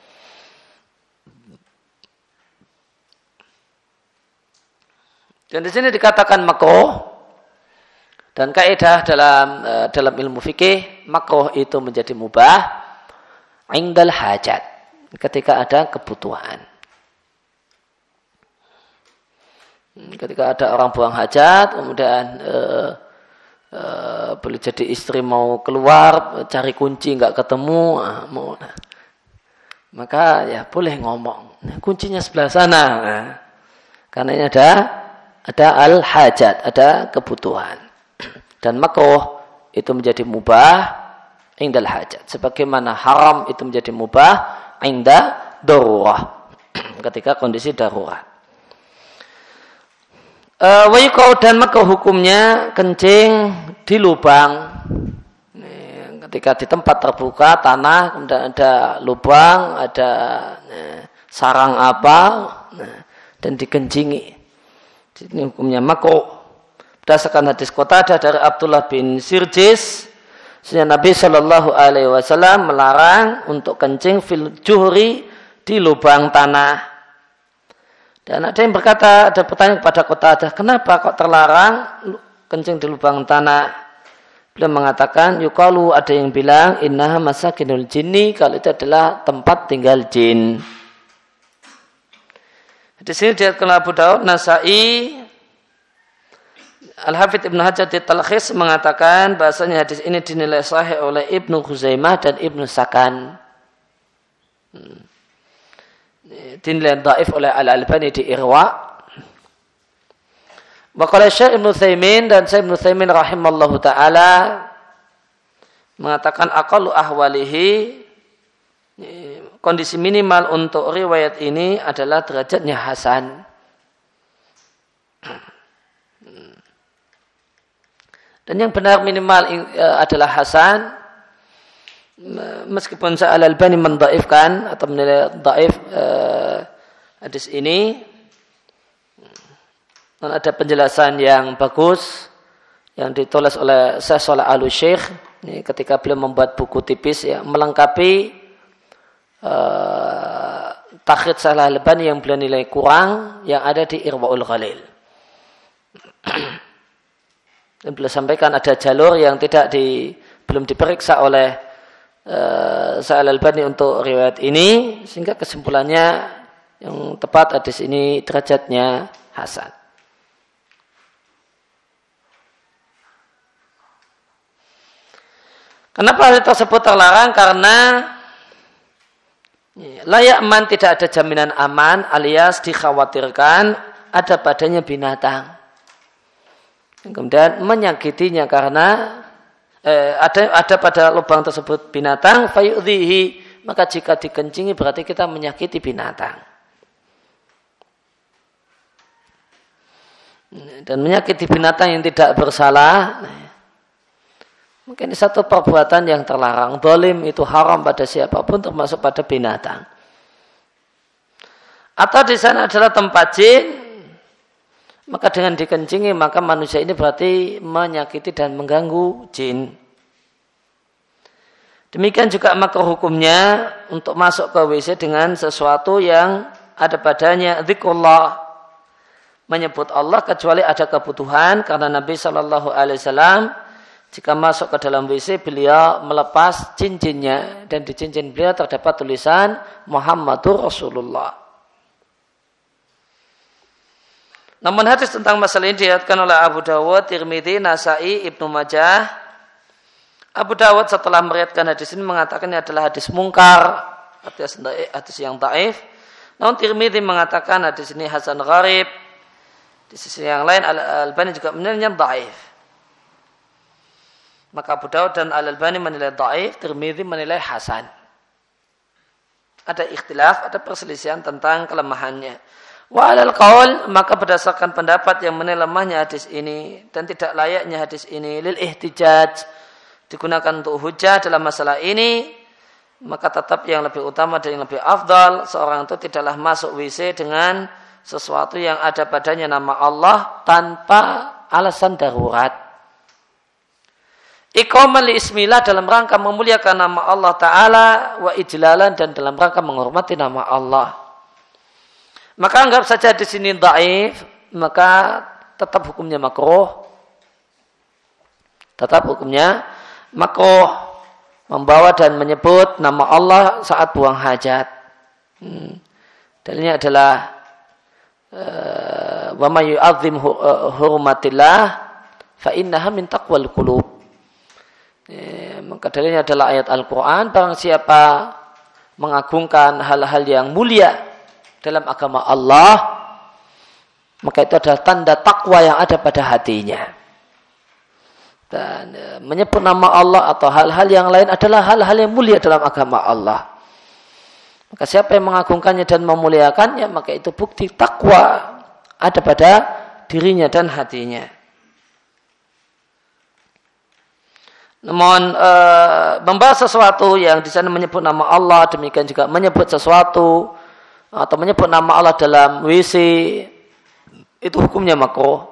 Dan di sini dikatakan makruh, dan kaidah dalam dalam ilmu fikih, makruh itu menjadi mubah indal hajat, ketika ada kebutuhan. Ketika ada orang buang hajat, kemudian eh, eh, boleh jadi istri mau keluar cari kunci nggak ketemu, ah, mau, nah. Maka ya boleh ngomong, nah, kuncinya sebelah sana, nah. Karena ini ada ada al hajat, ada kebutuhan. Dan makruh itu menjadi mubah indal hajat, sebagaimana haram itu menjadi mubah inda darurah, ketika kondisi darurat. Uh, Wayukau dan makruh hukumnya kencing di lubang. Nih, ketika di tempat terbuka tanah, kemudian ada lubang, ada nih, sarang apa, nah, dan dikencingi. Ini hukumnya makruh. Berdasarkan hadis Qatadah dari Abdullah bin Sirjis, sehingga Nabi Shallallahu Alaihi Wasallam melarang untuk kencing fil juhri di lubang tanah. Dan ada yang berkata, ada pertanyaan kepada Qatadah, kenapa kok terlarang kencing di lubang tanah? Beliau mengatakan, yukalu, ada yang bilang, innaha masakinul jinni, kalau itu adalah tempat tinggal jin. Di sini diriwayatkan Abu Daud, Nasai, Al-Hafidz Ibnu Hajar di Talkhis mengatakan bahasanya hadis ini dinilai sahih oleh Ibnu Khuzaimah dan Ibnu Sakan. Hmm. Dinilai dhaif oleh Al-Albani di Irwa. Waqala Syekh Ibnu Utsaimin, dan Syekh Ibnu Utsaimin rahimallahu taala mengatakan aqallu ahwalihi, kondisi minimal untuk riwayat ini adalah derajatnya hasan. Dan yang benar minimal adalah hasan, meskipun Al-Albani mendhaifkan atau menilai dhaif eh, hadis ini, dan ada penjelasan yang bagus yang ditulis oleh Syekh Shalih Al-Syekh ketika beliau membuat buku tipis ya, melengkapi eh, takhrij Al-Albani yang beliau nilai kurang yang ada di Irwaul Ghalil. Dan beliau sampaikan ada jalur yang tidak di, belum diperiksa oleh uh, Al-Albani untuk riwayat ini, sehingga kesimpulannya yang tepat hadis ini derajatnya hasan. Kenapa hal tersebut terlarang? Karena layak man, tidak ada jaminan aman, alias dikhawatirkan ada padanya binatang. Kemudian menyakitinya karena eh, ada ada pada lubang tersebut binatang, fayudhihi, maka jika dikencingi berarti kita menyakiti binatang. Dan menyakiti binatang yang tidak bersalah, mungkin satu perbuatan yang terlarang. Zalim itu haram pada siapapun, termasuk pada binatang. Atau di sana adalah tempat jin, maka dengan dikencingi maka manusia ini berarti menyakiti dan mengganggu jin. Demikian juga makruh hukumnya untuk masuk ke W C dengan sesuatu yang ada padanya zikrullah, menyebut Allah kecuali ada kebutuhan, karena Nabi Shallallahu Alaihi Wasallam jika masuk ke dalam W C beliau melepas cincinnya, dan di cincin beliau terdapat tulisan Muhammadur Rasulullah. Namun hadis tentang masalah ini diriwayatkan oleh Abu Dawud, Tirmidzi, Nasai, Ibnu Majah. Abu Dawud setelah meriwayatkan hadis ini mengatakan ini adalah hadis mungkar, hadis, hadis yang dhaif. Namun Tirmidzi mengatakan hadis ini hasan gharib. Di sisi yang lain Al-Albani juga menilainya dhaif. Maka Abu Dawud dan Al-Albani menilai dhaif, Tirmidzi menilai hasan. Ada ikhtilaf, ada perselisihan tentang kelemahannya. Wa alal qaul, maka berdasarkan pendapat yang menilai lemahnya hadis ini dan tidak layaknya hadis ini lil ihtijaj, digunakan untuk hujah dalam masalah ini, maka tetap yang lebih utama dan yang lebih afdal seorang itu tidaklah masuk W C dengan sesuatu yang ada padanya nama Allah tanpa alasan darurat. Iqamah li ismillah dalam rangka memuliakan nama Allah Ta'ala wa ijlalan dan dalam rangka menghormati nama Allah. Maka anggap saja di sini dhaif, maka tetap hukumnya makruh. Tetap hukumnya makruh membawa dan menyebut nama Allah saat buang hajat. Hmm. Dalilnya adalah wa may yu'azzim hurumatillah fa innaha min taqwal qulub. Ya, maka dalilnya adalah ayat Al-Quran, barang siapa mengagungkan hal-hal yang mulia dalam agama Allah, maka itu adalah tanda takwa yang ada pada hatinya. Dan ya, menyebut nama Allah atau hal-hal yang lain adalah hal-hal yang mulia dalam agama Allah. Maka siapa yang mengagungkannya dan memuliakannya, maka itu bukti takwa ada pada dirinya dan hatinya. Namun e, membahas sesuatu yang di sana menyebut nama Allah, demikian juga menyebut sesuatu atau menyebut nama Allah dalam W C, itu hukumnya makruh.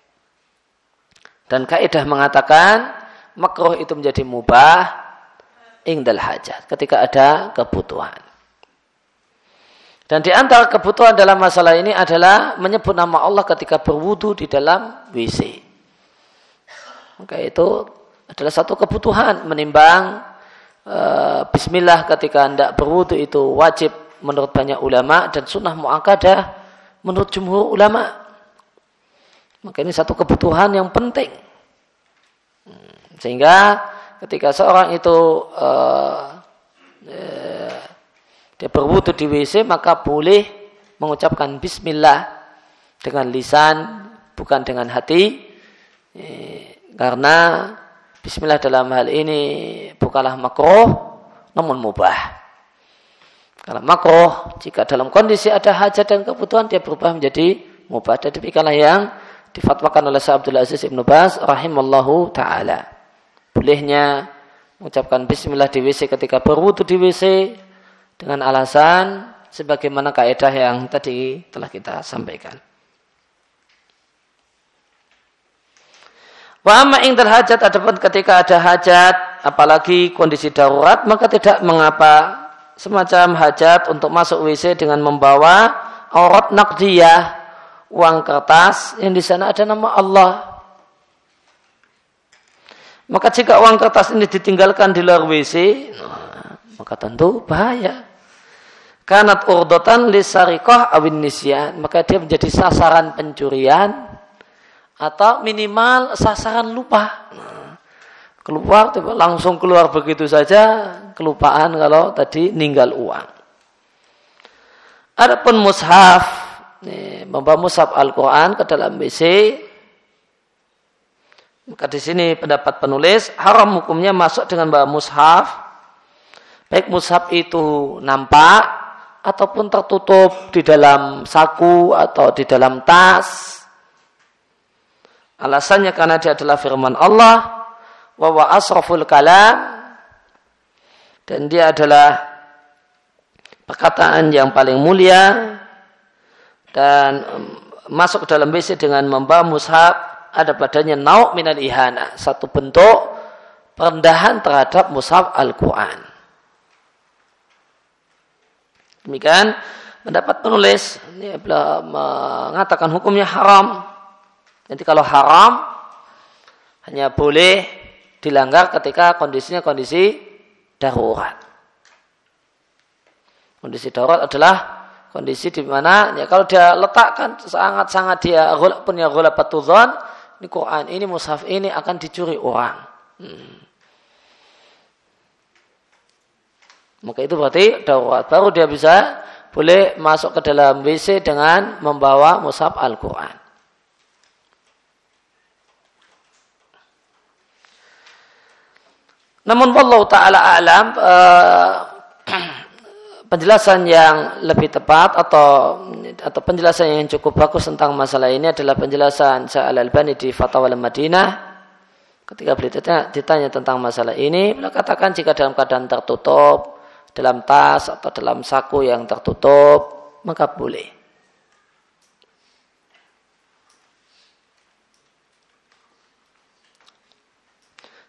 Dan kaidah mengatakan makruh itu menjadi mubah indal hajat, ketika ada kebutuhan. Dan di antara kebutuhan dalam masalah ini adalah menyebut nama Allah ketika berwudu di dalam W C. Maka itu adalah satu kebutuhan menimbang e, bismillah ketika hendak berwudu itu wajib menurut banyak ulama dan sunnah muakkadah menurut jumhur ulama. Maka ini satu kebutuhan yang penting. Sehingga ketika seorang itu e, e, dia berwudu di W C, maka boleh mengucapkan bismillah dengan lisan bukan dengan hati, e, karena bismillah dalam hal ini bukanlah makruh, namun mubah. Kalau makruh, jika dalam kondisi ada hajat dan kebutuhan, dia berubah menjadi mubah. Dan demikianlah yang difatwakan oleh Syekh Abdul Aziz Ibnu Baz rahimallahu ta'ala. Bolehnya mengucapkan bismillah di W C ketika berwudu di W C dengan alasan sebagaimana kaidah yang tadi telah kita sampaikan. Wa amma indal hajat, adapun ketika ada hajat, apalagi kondisi darurat, maka tidak mengapa semacam hajat untuk masuk W C dengan membawa aurat naqdiyah, uang kertas yang di sana ada nama Allah. Maka jika uang kertas ini ditinggalkan di luar W C, nah, maka tentu bahaya. Kanat urdatan lisariqah awin nisyan, maka dia menjadi sasaran pencurian atau minimal sasaran lupa. Nah, keluar langsung keluar begitu saja, kelupaan kalau tadi ninggal uang. Adapun mushaf, nih, membawa mushaf Al-Quran ke dalam W C, maka di sini pendapat penulis haram hukumnya masuk dengan bawa mushaf, baik mushaf itu nampak ataupun tertutup di dalam saku atau di dalam tas. Alasannya karena dia adalah firman Allah, wa wa asraful kalam, dan dia adalah perkataan yang paling mulia, dan masuk ke dalam W C dengan membawa mushaf ada padanya nau' minal ihana, satu bentuk perendahan terhadap mushaf Al-Quran. Demikian pendapat penulis, ini mengatakan hukumnya haram. Jadi kalau haram hanya boleh dilanggar ketika kondisinya kondisi darurat. Kondisi darurat adalah kondisi di mana ya kalau dia letakkan sangat-sangat dia punya ghalabatul dzan, ini Quran ini mushaf ini akan dicuri orang. Hmm. Maka itu berarti darurat, baru dia bisa boleh masuk ke dalam W C dengan membawa mushaf Al-Quran. Namun wallahu ta'ala a'lam, uh, penjelasan yang lebih tepat atau atau penjelasan yang cukup bagus tentang masalah ini adalah penjelasan Syekh Al-Albani di Fatwa Al-Madinah. Ketika beliau ditanya, ditanya tentang masalah ini, beliau katakan jika dalam keadaan tertutup, dalam tas atau dalam saku yang tertutup, maka boleh.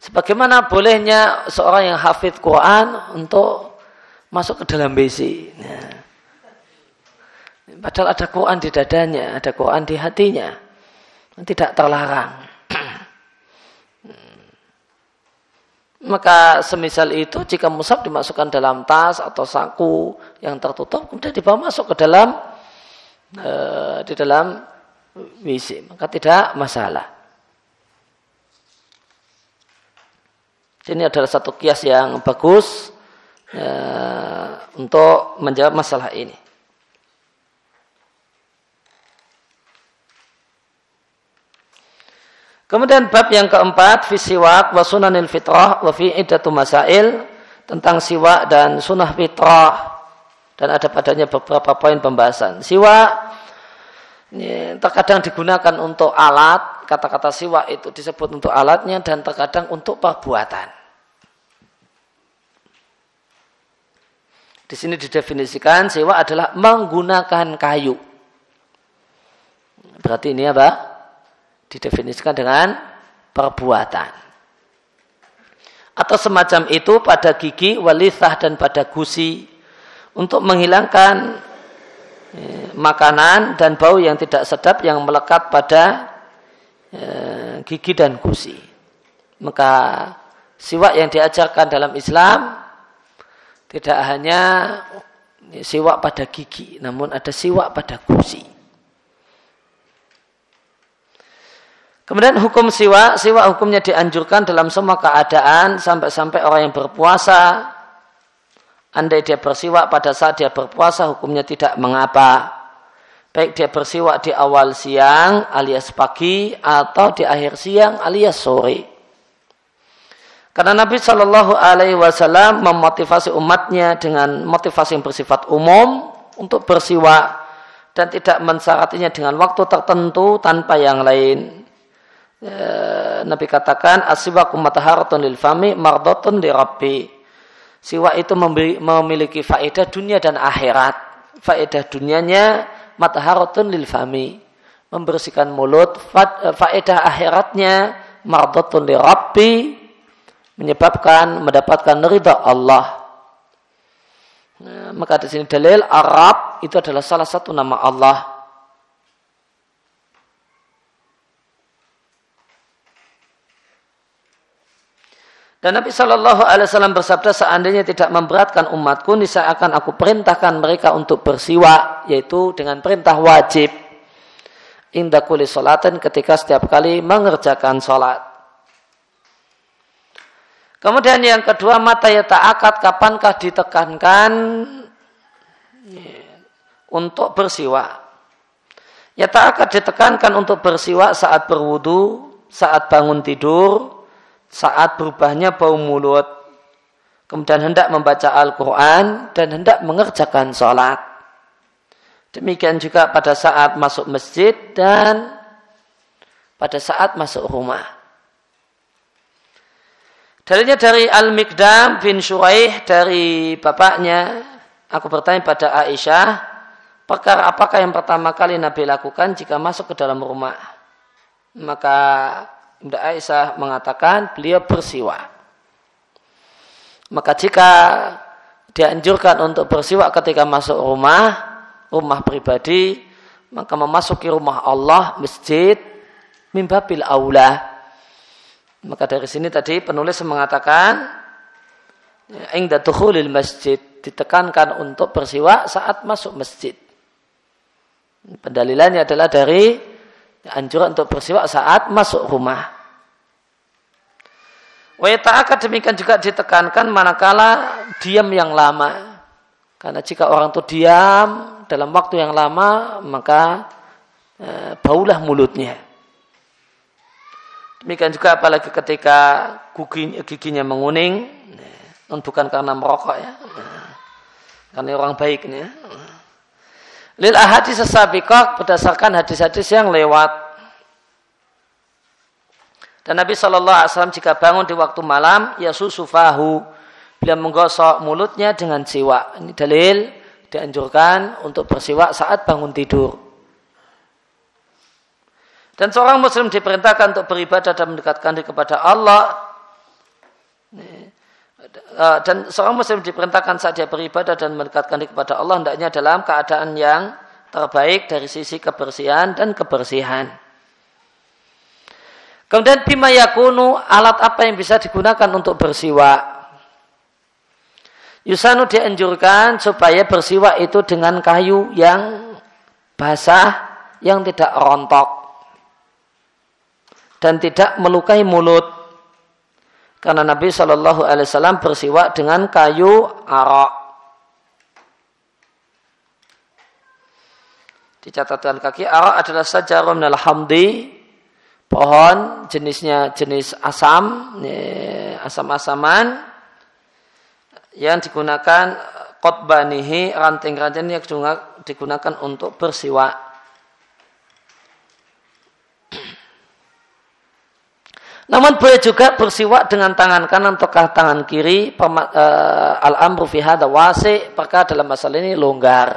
Sebagaimana bolehnya seorang yang hafidh Quran untuk masuk ke dalam B C. Nah, padahal ada Quran di dadanya, ada Quran di hatinya. Tidak terlarang. Maka semisal itu jika mushaf dimasukkan dalam tas atau saku yang tertutup kemudian dibawa masuk ke dalam uh, di dalam W C, maka tidak masalah. Ini adalah satu kias yang bagus uh, untuk menjawab masalah ini. Kemudian bab yang keempat fi siwak wa sunanil fitrah wa fi iddatu masail, tentang siwak dan sunnah fitrah, dan ada padanya beberapa poin pembahasan. Siwak ini terkadang digunakan untuk alat, kata-kata siwak itu disebut untuk alatnya, dan terkadang untuk perbuatan. Di sini didefinisikan siwak adalah menggunakan kayu. Berarti ini apa? Didefinisikan dengan perbuatan. Atau semacam itu pada gigi, walithah, dan pada gusi, untuk menghilangkan eh, makanan dan bau yang tidak sedap yang melekat pada eh, gigi dan gusi. Maka siwak yang diajarkan dalam Islam tidak hanya siwak pada gigi, namun ada siwak pada gusi. Kemudian hukum siwak, siwak hukumnya dianjurkan dalam semua keadaan, sampai-sampai orang yang berpuasa, andai dia bersiwak pada saat dia berpuasa, hukumnya tidak mengapa. Baik dia bersiwak di awal siang alias pagi, atau di akhir siang alias sore. Karena Nabi Shallallahu Alaihi Wasallam memotivasi umatnya dengan motivasi yang bersifat umum untuk bersiwak, dan tidak mensyaratnya dengan waktu tertentu tanpa yang lain. Nabi katakan as-siwaku mataharatun lil fami mardatun li rabbi. Siwak itu memiliki faedah dunia dan akhirat. Faedah dunianya mataharatun lil fami, membersihkan mulut. Faedah akhiratnya mardatun li rabbi, menyebabkan mendapatkan ridha Allah. Nah, maka di sini dalil Arab itu adalah salah satu nama Allah. Dan Nabi Shallallahu Alaihi Wasallam bersabda, seandainya tidak memberatkan umatku, niscaya akan aku perintahkan mereka untuk bersiwak, yaitu dengan perintah wajib. Inda kulli sholatin, ketika setiap kali mengerjakan sholat. Kemudian yang kedua, mata yata'akad, kapankah ditekankan untuk bersiwak? Yata'akad ditekankan untuk bersiwak saat berwudu, saat bangun tidur, saat berubahnya bau mulut, kemudian hendak membaca Al-Quran, dan hendak mengerjakan sholat. Demikian juga pada saat masuk masjid dan pada saat masuk rumah. Dalilnya dari Al-Miqdam bin Syuraih, dari bapaknya, aku bertanya pada Aisyah, perkara apakah yang pertama kali Nabi lakukan jika masuk ke dalam rumah? Maka Ibnu Aisyah mengatakan beliau bersiwak. Maka jika dianjurkan untuk bersiwak ketika masuk rumah, rumah pribadi, maka memasuki rumah Allah, masjid, mimbabil aula. Maka dari sini tadi penulis mengatakan inda dukhulil masjid, ditekankan untuk bersiwak saat masuk masjid. Pendalilannya adalah dari anjuran untuk bersiwak saat masuk rumah. Wa ta'akad, demikian juga ditekankan manakala diam yang lama. Karena jika orang itu diam dalam waktu yang lama, maka e, baulah mulutnya. Demikian juga apalagi ketika gigi, giginya menguning, bukan karena merokok ya, karena orang baik ini ya. Lil ahadits as-sabiqah, berdasarkan hadis-hadis yang lewat. Dan Nabi shallallahu alaihi wasallam jika bangun di waktu malam, yasusufahu, bila menggosok mulutnya dengan siwak. Ini dalil dianjurkan untuk bersiwak saat bangun tidur. Dan seorang muslim diperintahkan untuk beribadah dan mendekatkan diri kepada Allah dan seorang muslim diperintahkan saat dia beribadah dan mendekatkan diri kepada Allah hendaknya dalam keadaan yang terbaik dari sisi kebersihan dan kebersihan. Kemudian bima yakunu, alat apa yang bisa digunakan untuk bersiwak? Yusanu dianjurkan supaya bersiwak itu dengan kayu yang basah, yang tidak rontok dan tidak melukai mulut. Karena Nabi shallallahu alaihi wasallam bersiwak dengan kayu arak. Dicatatkan kaki, arak adalah sajarun minal hamdi, pohon jenisnya jenis asam, asam-asaman yang digunakan qotbanihi, ranting-ranting yang digunakan untuk bersiwak. Namun boleh juga bersiwak dengan tangan kanan ataukah tangan kiri. Al-amru fi hadza wasi', perkara dalam masalah ini longgar.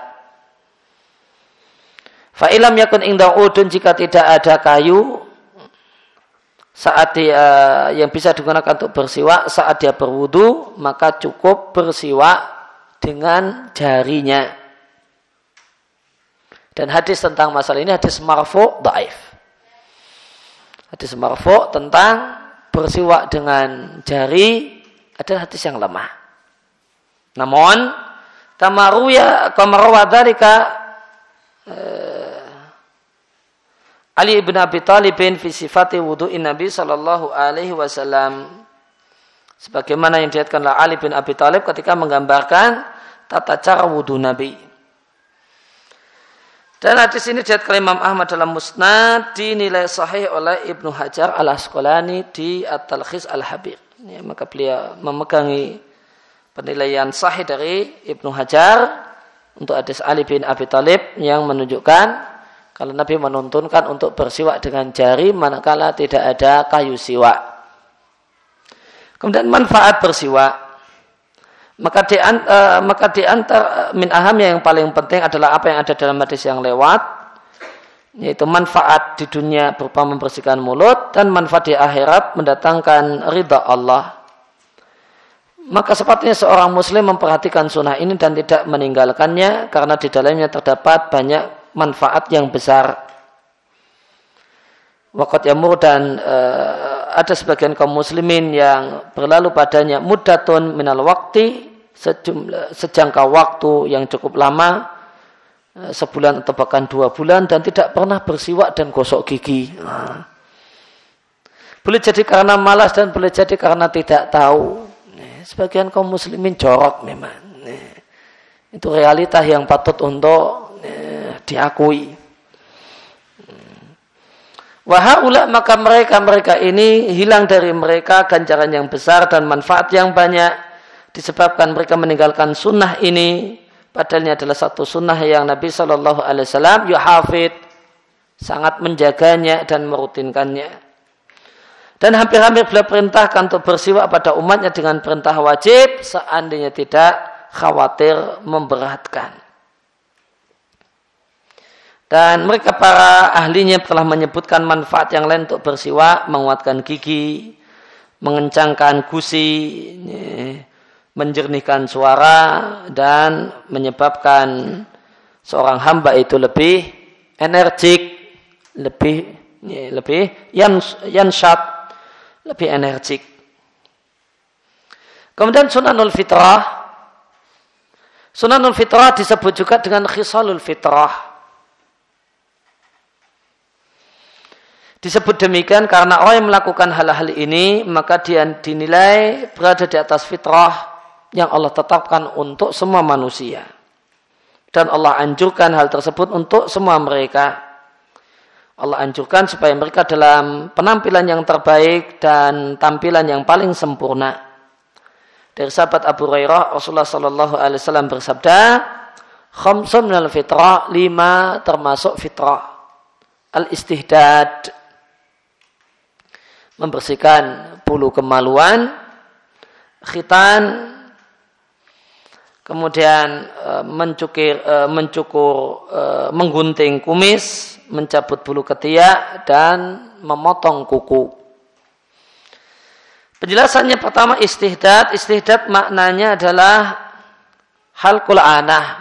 Fa ilam yakun inda udun, jika tidak ada kayu saat dia, yang bisa digunakan untuk bersiwak saat dia berwudu, maka cukup bersiwak dengan jarinya. Dan hadis tentang masalah ini hadis marfu' dhaif. Hadis marfu' tentang bersiwak dengan jari adalah hadis yang lemah. Namun kamaruya kamaruwa dzalika Ali bin Abi Thalib fi sifati wudu'in Nabi sallallahu alaihi wasallam, sebagaimana yang diriwayatkanlah Ali bin Abi Thalib ketika menggambarkan tata cara wudu Nabi. Dan hadis ini diriwayatkan Imam Ahmad dalam Musnad, dinilai sahih oleh Ibnu Hajar Al-Asqalani di At-Talkhis Al-Habir. Ya, maka beliau memegangi penilaian sahih dari Ibnu Hajar untuk hadis Ali bin Abi Thalib yang menunjukkan kalau Nabi menuntunkan untuk bersiwak dengan jari manakala tidak ada kayu siwak. Kemudian manfaat bersiwak. Maka di, uh, maka di antar uh, min aham yang paling penting adalah apa yang ada dalam hadis yang lewat, yaitu manfaat di dunia berupa membersihkan mulut dan manfaat di akhirat mendatangkan ridha Allah. Maka sepatutnya seorang muslim memperhatikan sunnah ini dan tidak meninggalkannya karena di dalamnya terdapat banyak manfaat yang besar. Waqat yamur, dan uh, ada sebagian kaum muslimin yang berlalu padanya muddatun minal waqti, sejumlah sejangka waktu yang cukup lama, uh, sebulan atau bahkan dua bulan, dan tidak pernah bersiwak dan gosok gigi. Nah, boleh jadi karena malas dan boleh jadi karena tidak tahu. Nah, sebagian kaum muslimin jorok memang. Nah, itu realitas yang patut untuk nah, diakui. Wahaula, maka mereka-mereka ini hilang dari mereka ganjaran yang besar dan manfaat yang banyak disebabkan mereka meninggalkan sunnah ini, padahal ini adalah satu sunnah yang Nabi shallallahu alaihi wasallam yuhafid, sangat menjaganya dan merutinkannya. Dan hampir-hampir beliau perintahkan untuk bersiwak pada umatnya dengan perintah wajib seandainya tidak khawatir memberatkan. Dan mereka para ahlinya telah menyebutkan manfaat yang lain untuk bersiwak, menguatkan gigi, mengencangkan gusi, menjernihkan suara, dan menyebabkan seorang hamba itu lebih energik, lebih lebih yansyat, lebih energik. Kemudian sunanul fitrah. Sunanul fitrah disebut juga dengan khisalul fitrah. Disebut demikian karena orang yang melakukan hal-hal ini maka dia dinilai berada di atas fitrah yang Allah tetapkan untuk semua manusia. Dan Allah anjurkan hal tersebut untuk semua mereka. Allah anjurkan supaya mereka dalam penampilan yang terbaik dan tampilan yang paling sempurna. Dari sahabat Abu Hurairah, Rasulullah sallallahu alaihi wasallam bersabda, "Khamsun minal fitrah", lima termasuk fitrah. Al-istihdad, membersihkan bulu kemaluan, khitan, kemudian e, mencukir, e, mencukur, e, menggunting kumis, mencabut bulu ketiak, dan memotong kuku. Penjelasannya pertama istihdad. Istihdad maknanya adalah halqul anah.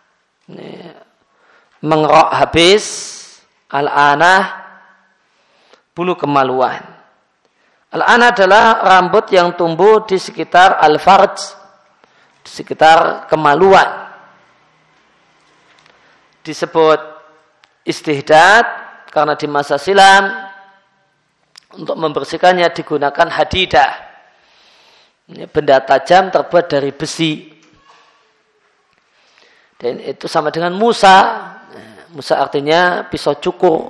Mengerok habis al-anah, bulu kemaluan. Al-anah adalah rambut yang tumbuh di sekitar al-farj, di sekitar kemaluan. Disebut istihdad karena di masa silam untuk membersihkannya digunakan hadidah. Ini benda tajam terbuat dari besi. Dan itu sama dengan musa. Musa artinya pisau cukur.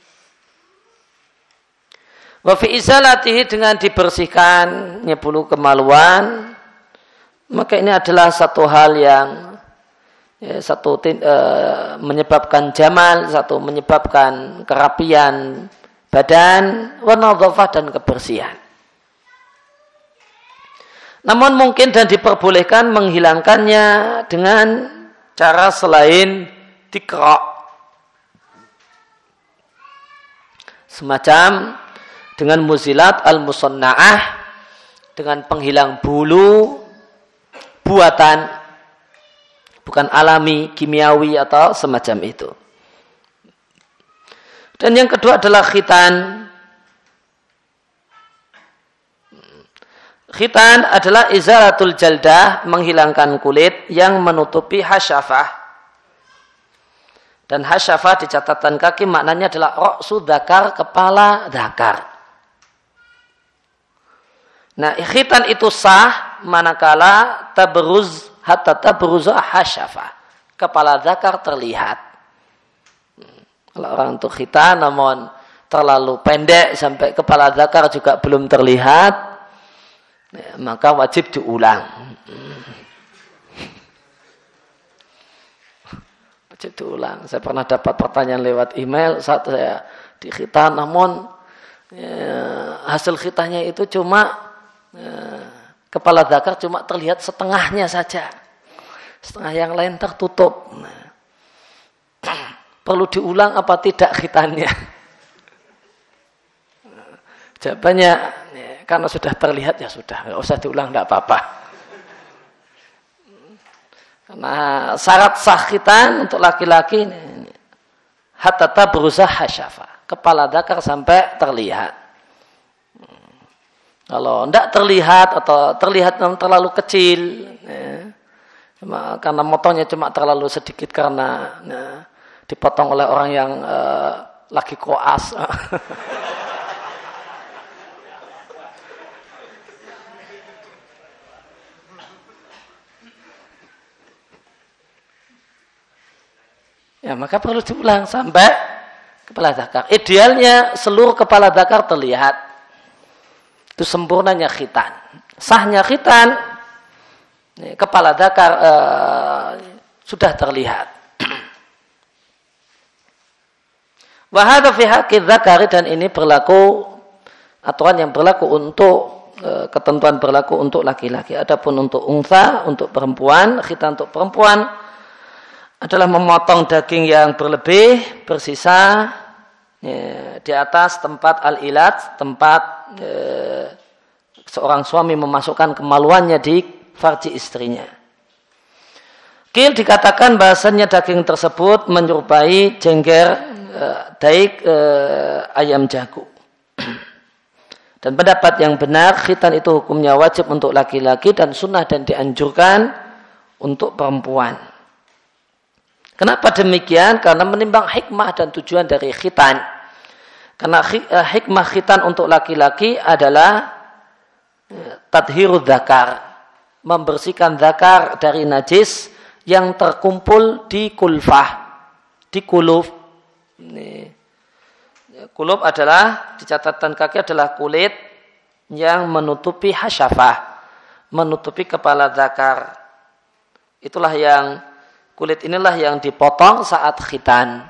Wa fi izalatihi, dengan dibersihkannya bulu kemaluan, maka ini adalah satu hal yang ya, satu uh, menyebabkan jamal, satu menyebabkan kerapian badan, wa nadhafah, dan kebersihan. Namun mungkin dan diperbolehkan menghilangkannya dengan cara selain dikra'. Semacam dengan muzilat al-musanna'ah, dengan penghilang bulu buatan, bukan alami, kimiawi atau semacam itu. Dan yang kedua adalah khitan. Khitan adalah izalatul jaldah, menghilangkan kulit yang menutupi hasyafah. Dan hasyafah di catatan kaki maknanya adalah ra'su dzakar, kepala dzakar. Nah, khitan itu sah manakala tabruz hatta tabruza hasyafah, kepala dzakar terlihat. Kalau orang untuk khitan namun terlalu pendek sampai kepala dzakar juga belum terlihat, ya, maka wajib diulang. Wajib diulang. Saya pernah dapat pertanyaan lewat email saat saya di khitan, namun ya, hasil khitannya itu cuma ya, kepala dzakar cuma terlihat setengahnya saja, setengah yang lain tertutup. Nah, perlu diulang apa tidak khitannya? Jawabannya, ya, karena sudah terlihat ya sudah, nggak usah diulang, nggak apa-apa. Karena syarat sah khitan untuk laki-laki ini, hatta tabruzah hasyafa, kepala dzakar sampai terlihat. Kalau tidak terlihat atau terlihat terlalu kecil, ya, cuma karena motongnya cuma terlalu sedikit karena ya, dipotong oleh orang yang uh, lagi koas. Ya, maka perlu diulang sampai kepala dzakar. Idealnya seluruh kepala dzakar terlihat. Itu sempurnanya khitan. Sahnya khitan, kepala dzakar uh, sudah terlihat. Wa hadza fi haqqi dzakari, dan ini berlaku, aturan yang berlaku untuk e, ketentuan berlaku untuk laki-laki. Adapun untuk unsa, untuk perempuan, khitan untuk perempuan adalah memotong daging yang berlebih, bersisa ya, di atas tempat al-ilat, tempat e, seorang suami memasukkan kemaluannya di farji istrinya. Qil dikatakan bahasanya daging tersebut menyerupai jengger Uh, daik uh, ayam jago. Dan pendapat yang benar, khitan itu hukumnya wajib untuk laki-laki dan sunnah dan dianjurkan untuk perempuan. Kenapa demikian? Karena menimbang hikmah dan tujuan dari khitan. Karena uh, hikmah khitan untuk laki-laki adalah uh, tadhirud dzakar, membersihkan dzakar dari najis yang terkumpul di kulfah, di kuluf. Ini kulub adalah, di catatan kaki adalah kulit yang menutupi hasyafah, menutupi kepala dzakar. Itulah yang, kulit inilah yang dipotong saat khitan.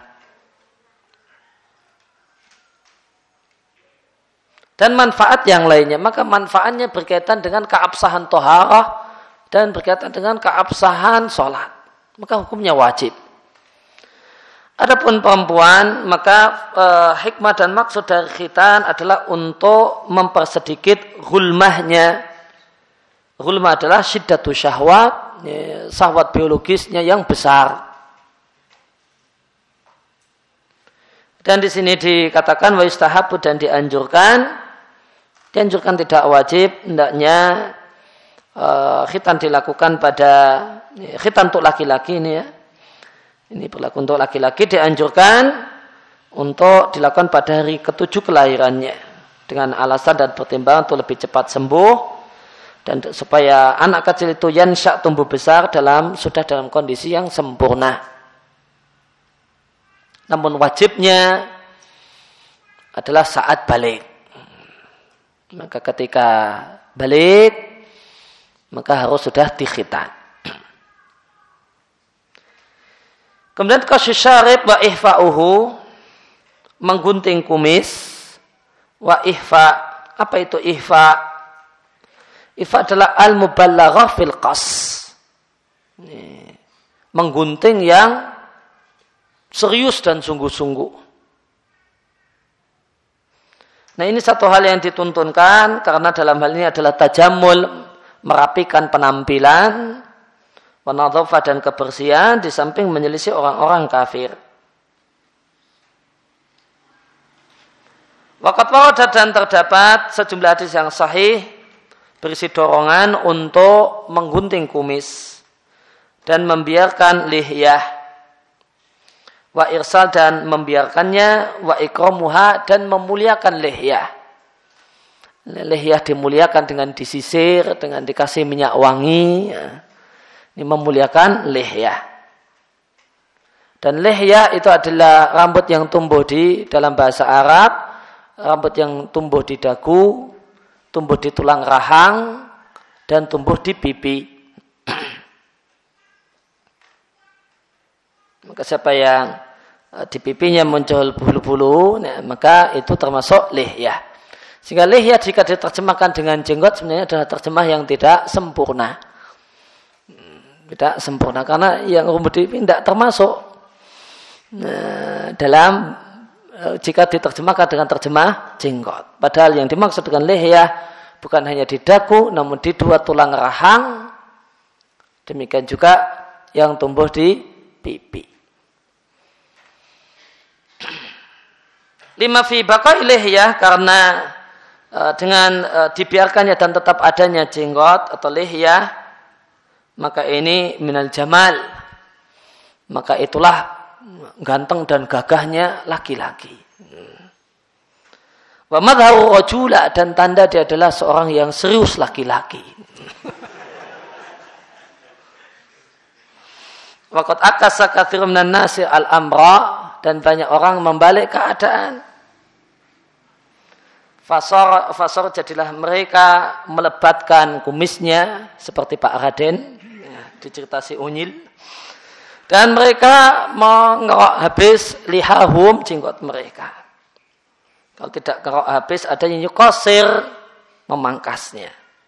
Dan manfaat yang lainnya, maka manfaatnya berkaitan dengan keabsahan toharah dan berkaitan dengan keabsahan sholat. Maka hukumnya wajib. Adapun perempuan, maka e, hikmah dan maksud dari khitan adalah untuk mempersedikit hulmahnya. Hulmah adalah syiddatu syahwat, ya, syahwat biologisnya yang besar. Dan di sini dikatakan wa yustahabu dan dianjurkan, dianjurkan tidak wajib, hendaknya e, khitan dilakukan pada ya, khitan untuk laki-laki ini ya. Ini berlaku untuk laki-laki, dianjurkan untuk dilakukan pada hari ketujuh kelahirannya dengan alasan dan pertimbangan untuk lebih cepat sembuh dan supaya anak kecil itu yansya tumbuh besar dalam sudah dalam kondisi yang sempurna. Namun wajibnya adalah saat balik. Maka ketika balik maka harus sudah dikhitan. Kemudian qasyus syarib wa ihfa'uhu, menggunting kumis, wa ihfa. Apa itu ihfa? Ihfa adalah al-muballaghah fil qas. Menggunting yang serius dan sungguh-sungguh. Nah, ini satu hal yang dituntunkan karena dalam hal ini adalah tajammul, merapikan penampilan, wanadhafah dan kebersihan di samping menyelisih orang-orang kafir. Waqat warada dan terdapat sejumlah hadis yang sahih berisi dorongan untuk menggunting kumis dan membiarkan lihyah, wa irsal dan membiarkannya, wa ikramuha dan memuliakan lihyah. Lihyah dimuliakan dengan disisir, dengan dikasih minyak wangi. Ya. Ini memuliakan lihyah. Dan lihyah itu adalah rambut yang tumbuh di dalam bahasa Arab, rambut yang tumbuh di dagu, tumbuh di tulang rahang, dan tumbuh di pipi. Maka siapa yang di pipinya muncul bulu-bulu, nah, maka itu termasuk lihyah. Sehingga lihyah jika diterjemahkan dengan jenggot sebenarnya adalah terjemah yang tidak sempurna. Tidak sempurna karena yang rambut di pipi tidak termasuk nah, dalam jika diterjemahkan dengan terjemah jenggot. Padahal yang dimaksud dengan lihyah bukan hanya di dagu namun di dua tulang rahang. Demikian juga yang tumbuh di pipi. Lima fi baqai lihyah karena uh, dengan uh, dibiarkannya dan tetap adanya jenggot atau lihyah maka ini minal jamal, maka itulah ganteng dan gagahnya laki-laki. Wa madharu rajula dan tanda dia adalah seorang yang serius laki-laki. Waqad akasa katsirun minan nasi al-amra dan banyak orang membalik keadaan. Fasor fasor jadilah mereka melebatkan kumisnya seperti Pak Raden. Dicerita si Unyil, dan mereka mengerok habis lihahum jenggot mereka. Kalau tidak kerok habis ada yang yukosir memangkasnya.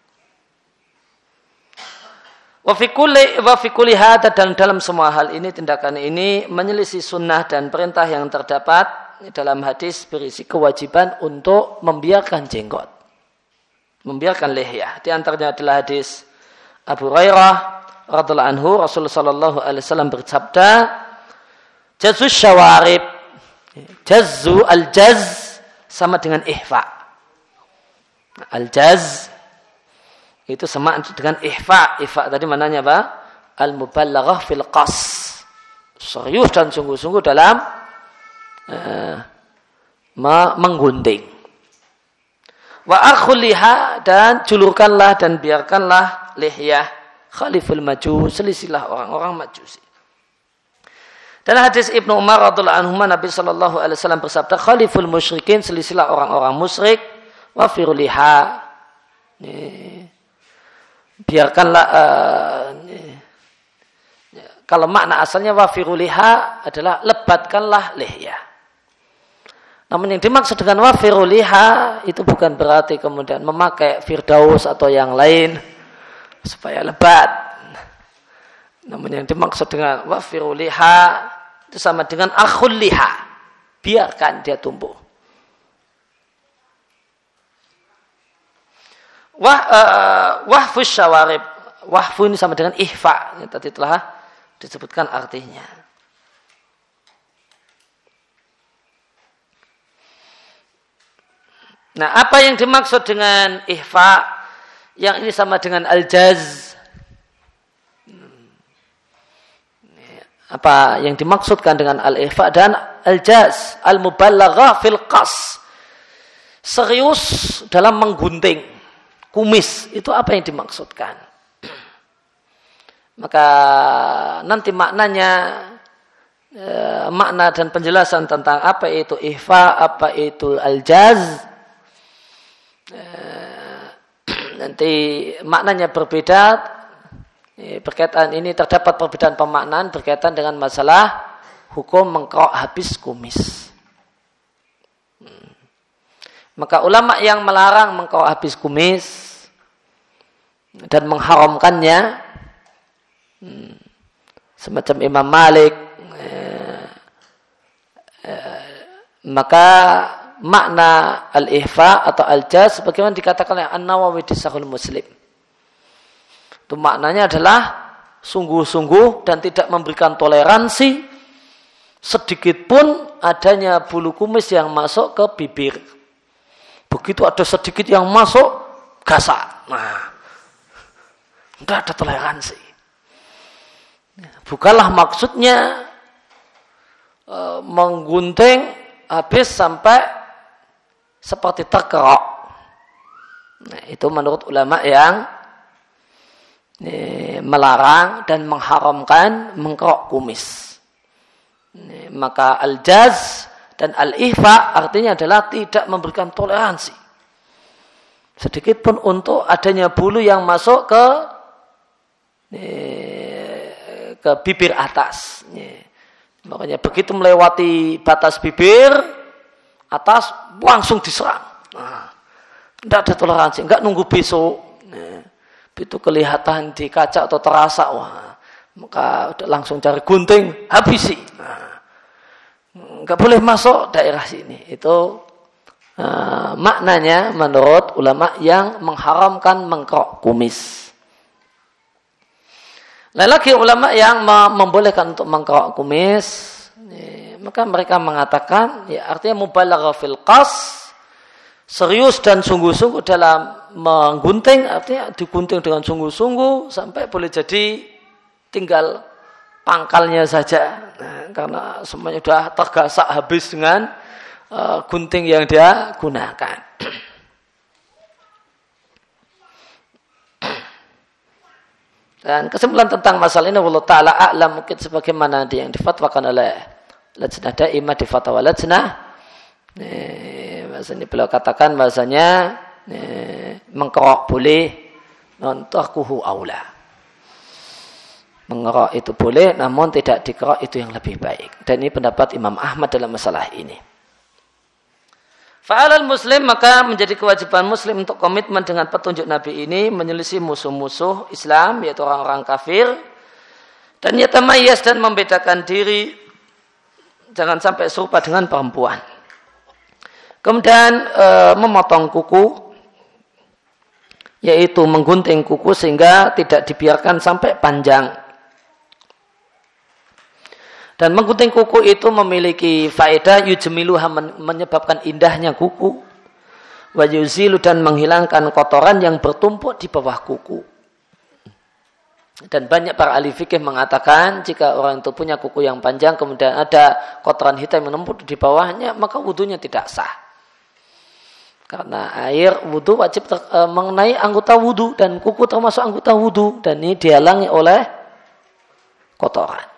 Wa fi kulli wa fi kulli hada dan dalam semua hal ini tindakan ini menyelisih sunnah dan perintah yang terdapat dalam hadis berisi kewajiban untuk membiarkan jenggot, membiarkan lihyah. Di antaranya adalah hadis Abu Hurairah radhiyallahu anhu, Rasulullah sallallahu alaihi wasallam bersabda, "Jazzu syawarib." Jazzu al-jaz sama dengan ihfa. Al-jaz itu sama dengan ihfa. Ihfa tadi mananya apa? Al-muballaghah fil qas. Serius dan sungguh-sungguh dalam uh, menggunting. Wa akhuliha dan julurkanlah dan biarkanlah lihyah. Khaliful maju, selisilah orang-orang majusi. Dalam hadis Ibnu Umar radhiyallahu anhu, Nabi sallallahu alaihi wasallam bersabda, "Khaliful musyrikin, selisilah orang-orang musyrik, wa firuliha." Biarkanlah uh, kalau makna asalnya wa firuliha adalah lebatkanlah lihyah. Namun yang dimaksud dengan wa firuliha itu bukan berarti kemudian memakai firdaus atau yang lain supaya lebat. Namun yang dimaksud dengan wafiru liha itu sama dengan akhul liha, biarkan dia tumbuh. Wah, uh, wahfus syawarib, wahfu ini sama dengan ihfa, ya, tadi telah disebutkan artinya. Nah, apa yang dimaksud dengan ihfa? Yang ini sama dengan al-jaz. Apa yang dimaksudkan dengan al-ihfa dan al-jaz? Al-muballaghah fil qas. Serius dalam menggunting kumis. Itu apa yang dimaksudkan? Maka nanti maknanya, eh, makna dan penjelasan tentang apa itu ihfa, apa itu al-jaz, eh, nanti maknanya berbeda. Eh, berkaitan ini terdapat perbedaan pemaknaan berkaitan dengan masalah hukum mengkerok habis kumis. Hmm. Maka ulama yang melarang mengkerok habis kumis dan mengharamkannya, hmm, semacam Imam Malik, eh, eh, maka makna al-ihfa atau al-jaz sebagaimana dikatakan oleh An-Nawawi di Sahih Muslim. Itu maknanya adalah sungguh-sungguh dan tidak memberikan toleransi sedikit pun adanya bulu kumis yang masuk ke bibir. Begitu ada sedikit yang masuk, gasak. Nah, tidak ada toleransi. Bukanlah maksudnya e, menggunting habis sampai seperti terkerok. Nah, itu menurut ulama yang e, melarang dan mengharamkan mengkerok kumis. E, maka al-jaz dan al-ihfa artinya adalah tidak memberikan toleransi sedikit pun untuk adanya bulu yang masuk ke ke bibir atas. Makanya begitu melewati batas bibir atas langsung diserang. Nah, tidak ada toleransi, enggak nunggu besok. Itu kelihatan di kaca atau terasa, wah, maka langsung cari gunting, habisi. Nah, enggak boleh masuk daerah sini. Itu uh, maknanya menurut ulama yang mengharamkan mengkerok kumis. Lain lagi ulama yang membolehkan untuk mengkerok kumis, ya, maka mereka mengatakan, ya artinya mubalaghah fil qas, serius dan sungguh-sungguh dalam menggunting, artinya digunting dengan sungguh-sungguh sampai boleh jadi tinggal pangkalnya saja, nah, karena semuanya sudah tergasak habis dengan uh, gunting yang dia gunakan. Dan kesimpulan tentang masalah ini wallahu ta'ala a'lam, mungkin sebagaimana yang difatwakan oleh Lajnah Daimah di Fatwa Lajnah. Eh, bahasanya beliau katakan bahasanya eh, mengkerok boleh, non tarkuhu aula. Mengerok itu boleh, namun tidak dikerok itu yang lebih baik. Dan ini pendapat Imam Ahmad dalam masalah ini. Fa'alal muslim, maka menjadi kewajiban muslim untuk komitmen dengan petunjuk Nabi ini, menyelisih musuh-musuh Islam, yaitu orang-orang kafir, dan yatamayaz dan membedakan diri, jangan sampai serupa dengan perempuan. Kemudian e, memotong kuku, yaitu menggunting kuku sehingga tidak dibiarkan sampai panjang. Dan menggunting kuku itu memiliki faedah yujmiluha, menyebabkan indahnya kuku, wa yuzilu, dan menghilangkan kotoran yang bertumpuk di bawah kuku. Dan banyak para ahli fikih mengatakan jika orang itu punya kuku yang panjang kemudian ada kotoran hitam yang menumpuk di bawahnya, maka wudunya tidak sah. Karena air wudu wajib ter, e, mengenai anggota wudu dan kuku termasuk anggota wudu, dan ini dihalangi oleh kotoran.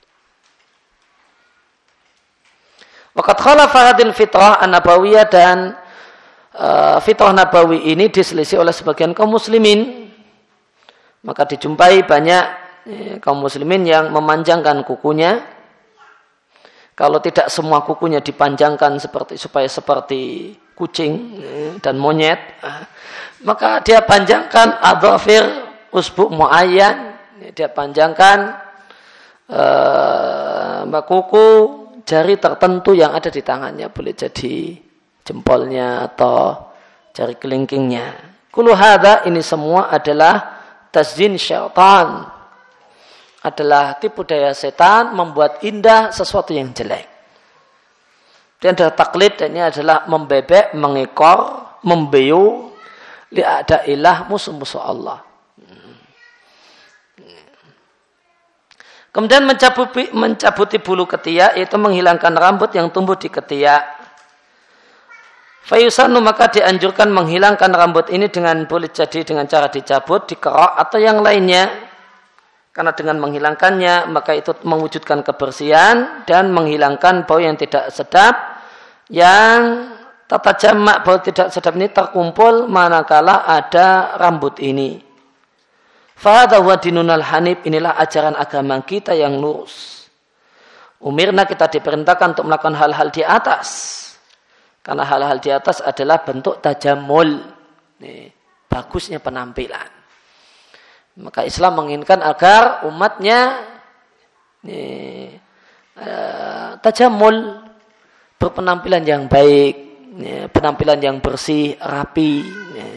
Waqad khalafa hadil fitrah an-nabawiyah, dan uh, fitrah nabawi ini diselisih oleh sebagian kaum muslimin. Maka dijumpai banyak eh, kaum muslimin yang memanjangkan kukunya. Kalau tidak semua kukunya dipanjangkan seperti supaya seperti kucing eh, dan monyet, eh, maka dia panjangkan adhafir usbu muayyan, dia panjangkan uh, kuku jari tertentu yang ada di tangannya, boleh jadi jempolnya atau jari kelingkingnya. Kullu hadza, ini semua adalah tasjin syaitan, adalah tipu daya setan membuat indah sesuatu yang jelek. Dan adalah taklid, dan ini adalah membebek, mengekor, membeyu li'adailah, musuh-musuh Allah. Kemudian mencabuti, mencabuti bulu ketiak, yaitu menghilangkan rambut yang tumbuh di ketiak. Fayusanu, maka dianjurkan menghilangkan rambut ini dengan boleh jadi dengan cara dicabut, dikerok atau yang lainnya. Karena dengan menghilangkannya maka itu mewujudkan kebersihan dan menghilangkan bau yang tidak sedap, yang tata jamak bau tidak sedap ini terkumpul manakala ada rambut ini. Fahadha huwa dinunal hanif, inilah ajaran agama kita yang lurus. Umirna, kita diperintahkan untuk melakukan hal-hal di atas. Karena hal-hal di atas adalah bentuk tajamul. Nih, bagusnya penampilan. Maka Islam menginginkan agar umatnya nih, uh, tajamul, berpenampilan yang baik, nih, penampilan yang bersih, rapi. Nih.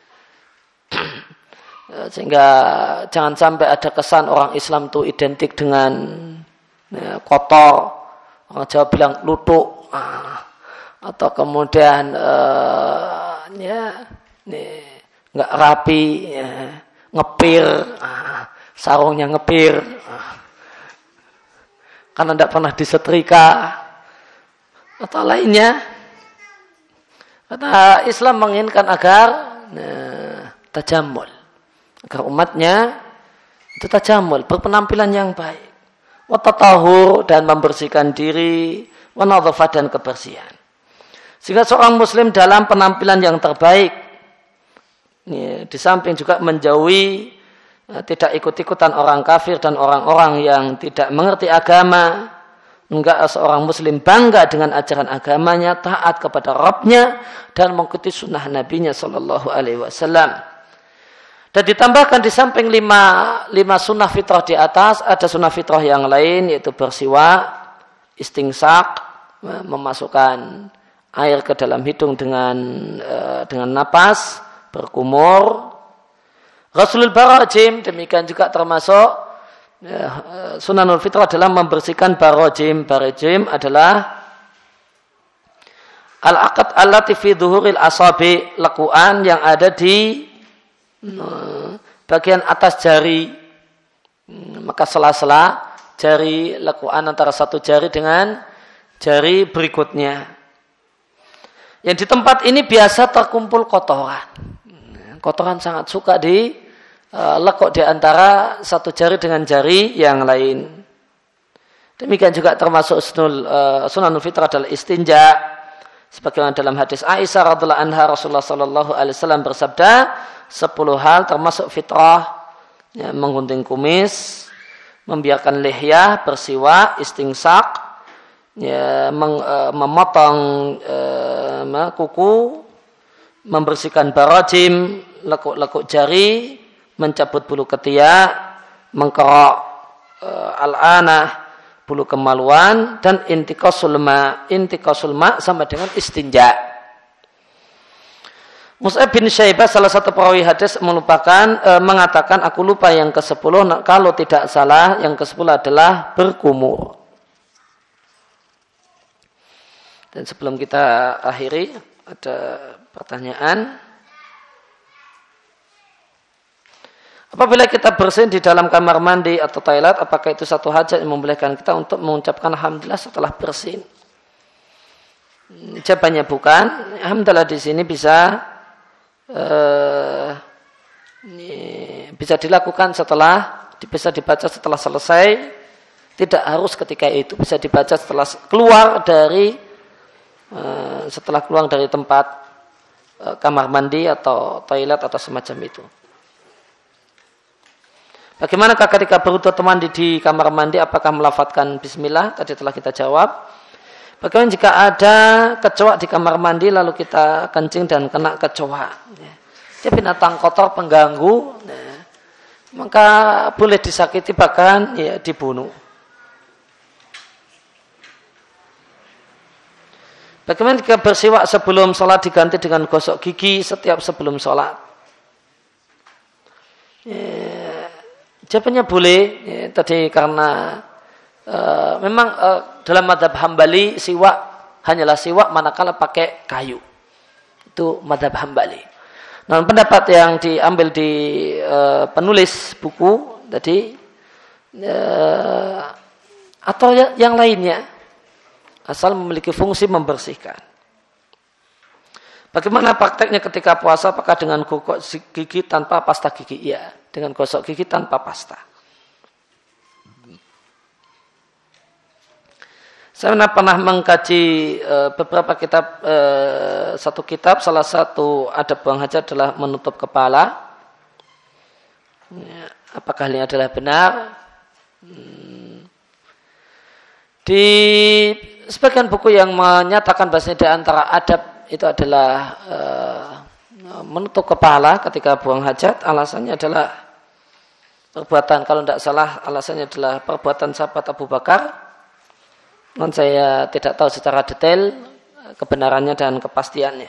Sehingga jangan sampai ada kesan orang Islam itu identik dengan ya, kotor, orang Jawa bilang lutuk, ah, atau kemudian uh, ya, nggak rapi, ya, ngepir, ah, sarungnya ngepir, ah, karena tidak pernah disetrika atau lainnya. Karena Islam menginginkan agar nah, tajamul, agar umatnya itu tajamul, berpenampilan yang baik, wa tatahur, dan membersihkan diri, wa nadhafah, dan kebersihan. Sehingga seorang muslim dalam penampilan yang terbaik, ya, di samping juga menjauhi ya, tidak ikut-ikutan orang kafir dan orang-orang yang tidak mengerti agama. Enggak, seorang muslim bangga dengan ajaran agamanya, taat kepada Rabbnya, dan mengikuti sunnah Nabinya sallallahu alaihi wasallam. Dan ditambahkan di samping lima, lima sunnah fitrah di atas, ada sunnah fitrah yang lain, yaitu bersiwak, istingsak, memasukkan air ke dalam hidung dengan dengan napas, berkumur. Rasulul barajim, demikian juga termasuk sunanul fitrah adalah membersihkan barajim. Barajim adalah al-aqad allati fi dhuhuril asabi, lekuan yang ada di bagian atas jari, maka sela-sela jari, lekuan antara satu jari dengan jari berikutnya. Yang di tempat ini biasa terkumpul kotoran. Kotoran sangat suka di uh, lekuk di antara satu jari dengan jari yang lain. Demikian juga termasuk sunul, uh, sunanul fitrah adalah istinja. Sebagaimana dalam hadis Aisyah radhiallahu anha, Rasulullah sallallahu alaihi wasallam bersabda, sepuluh hal termasuk fitrah, ya, menggunting kumis, membiarkan lihyah, bersiwak, istingsak, ya, meng, uh, memotong uh, kuku, membersihkan barajim, lekuk-lekuk jari, mencabut bulu ketiak, mengkerok uh, al-anah, bulu kemaluan, dan intikasul ma, intikasul ma sama dengan istinja. Mus'ab bin Syaibah, salah satu perawi hadis, melupakan e, mengatakan, aku lupa yang kesepuluh, kalau tidak salah yang kesepuluh adalah berkumur. Dan sebelum kita akhiri, ada pertanyaan. Apabila kita bersin di dalam kamar mandi atau toilet, apakah itu satu hajat yang membolehkan kita untuk mengucapkan alhamdulillah setelah bersin? Jawabannya bukan. Alhamdulillah di sini bisa uh, bisa dilakukan setelah, bisa dibaca setelah selesai. Tidak harus ketika itu, bisa dibaca setelah keluar dari uh, setelah keluar dari tempat uh, kamar mandi atau toilet atau semacam itu. Bagaimanakah ketika berwudu mandi di kamar mandi, apakah melafadzkan bismillah? Tadi telah kita jawab. Bagaimana jika ada kecoak di kamar mandi lalu kita kencing dan kena kecoak? Dia binatang kotor pengganggu, maka boleh disakiti bahkan ya dibunuh. Bagaimana jika bersiwak sebelum sholat diganti dengan gosok gigi setiap sebelum sholat? Ya, jawabannya boleh. Ya, tadi karena uh, memang uh, dalam mazhab Hambali siwak hanyalah siwak manakala pakai kayu. Itu mazhab Hambali. Nah, pendapat yang diambil di uh, penulis buku tadi uh, atau yang lainnya asal memiliki fungsi membersihkan. Bagaimana prakteknya ketika puasa? Apakah dengan gosok gigi tanpa pasta gigi? Iya, dengan gosok gigi tanpa pasta. Saya pernah mengkaji uh, beberapa kitab, uh, satu kitab, salah satu adab buang hajat adalah menutup kepala. Ya, apakah ini adalah benar? Hmm. Di sebagian buku yang menyatakan bahasanya di antara adab itu adalah uh, menutup kepala ketika buang hajat, alasannya adalah perbuatan, kalau tidak salah alasannya adalah perbuatan sahabat Abu Bakar. Non saya tidak tahu secara detail kebenarannya dan kepastiannya.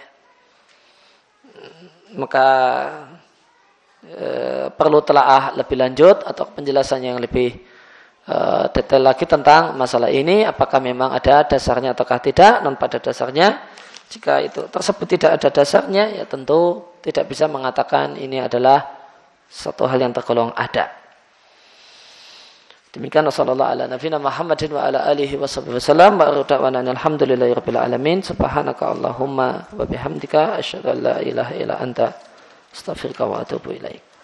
Maka e, perlu telaah lebih lanjut atau penjelasan yang lebih e, detail lagi tentang masalah ini. Apakah memang ada dasarnya ataukah tidak? Non pada dasarnya, jika itu tersebut tidak ada dasarnya, ya tentu tidak bisa mengatakan ini adalah satu hal yang tergolong adab. Demikian sallallahu ala nabiyina Muhammadin wa ala alihi wasallam wa rada'wana alhamdulillahirabbil alamin subhanaka allahumma wa bihamdika asyhadu an la ilaha illa anta astaghfiruka wa atubu ilaik.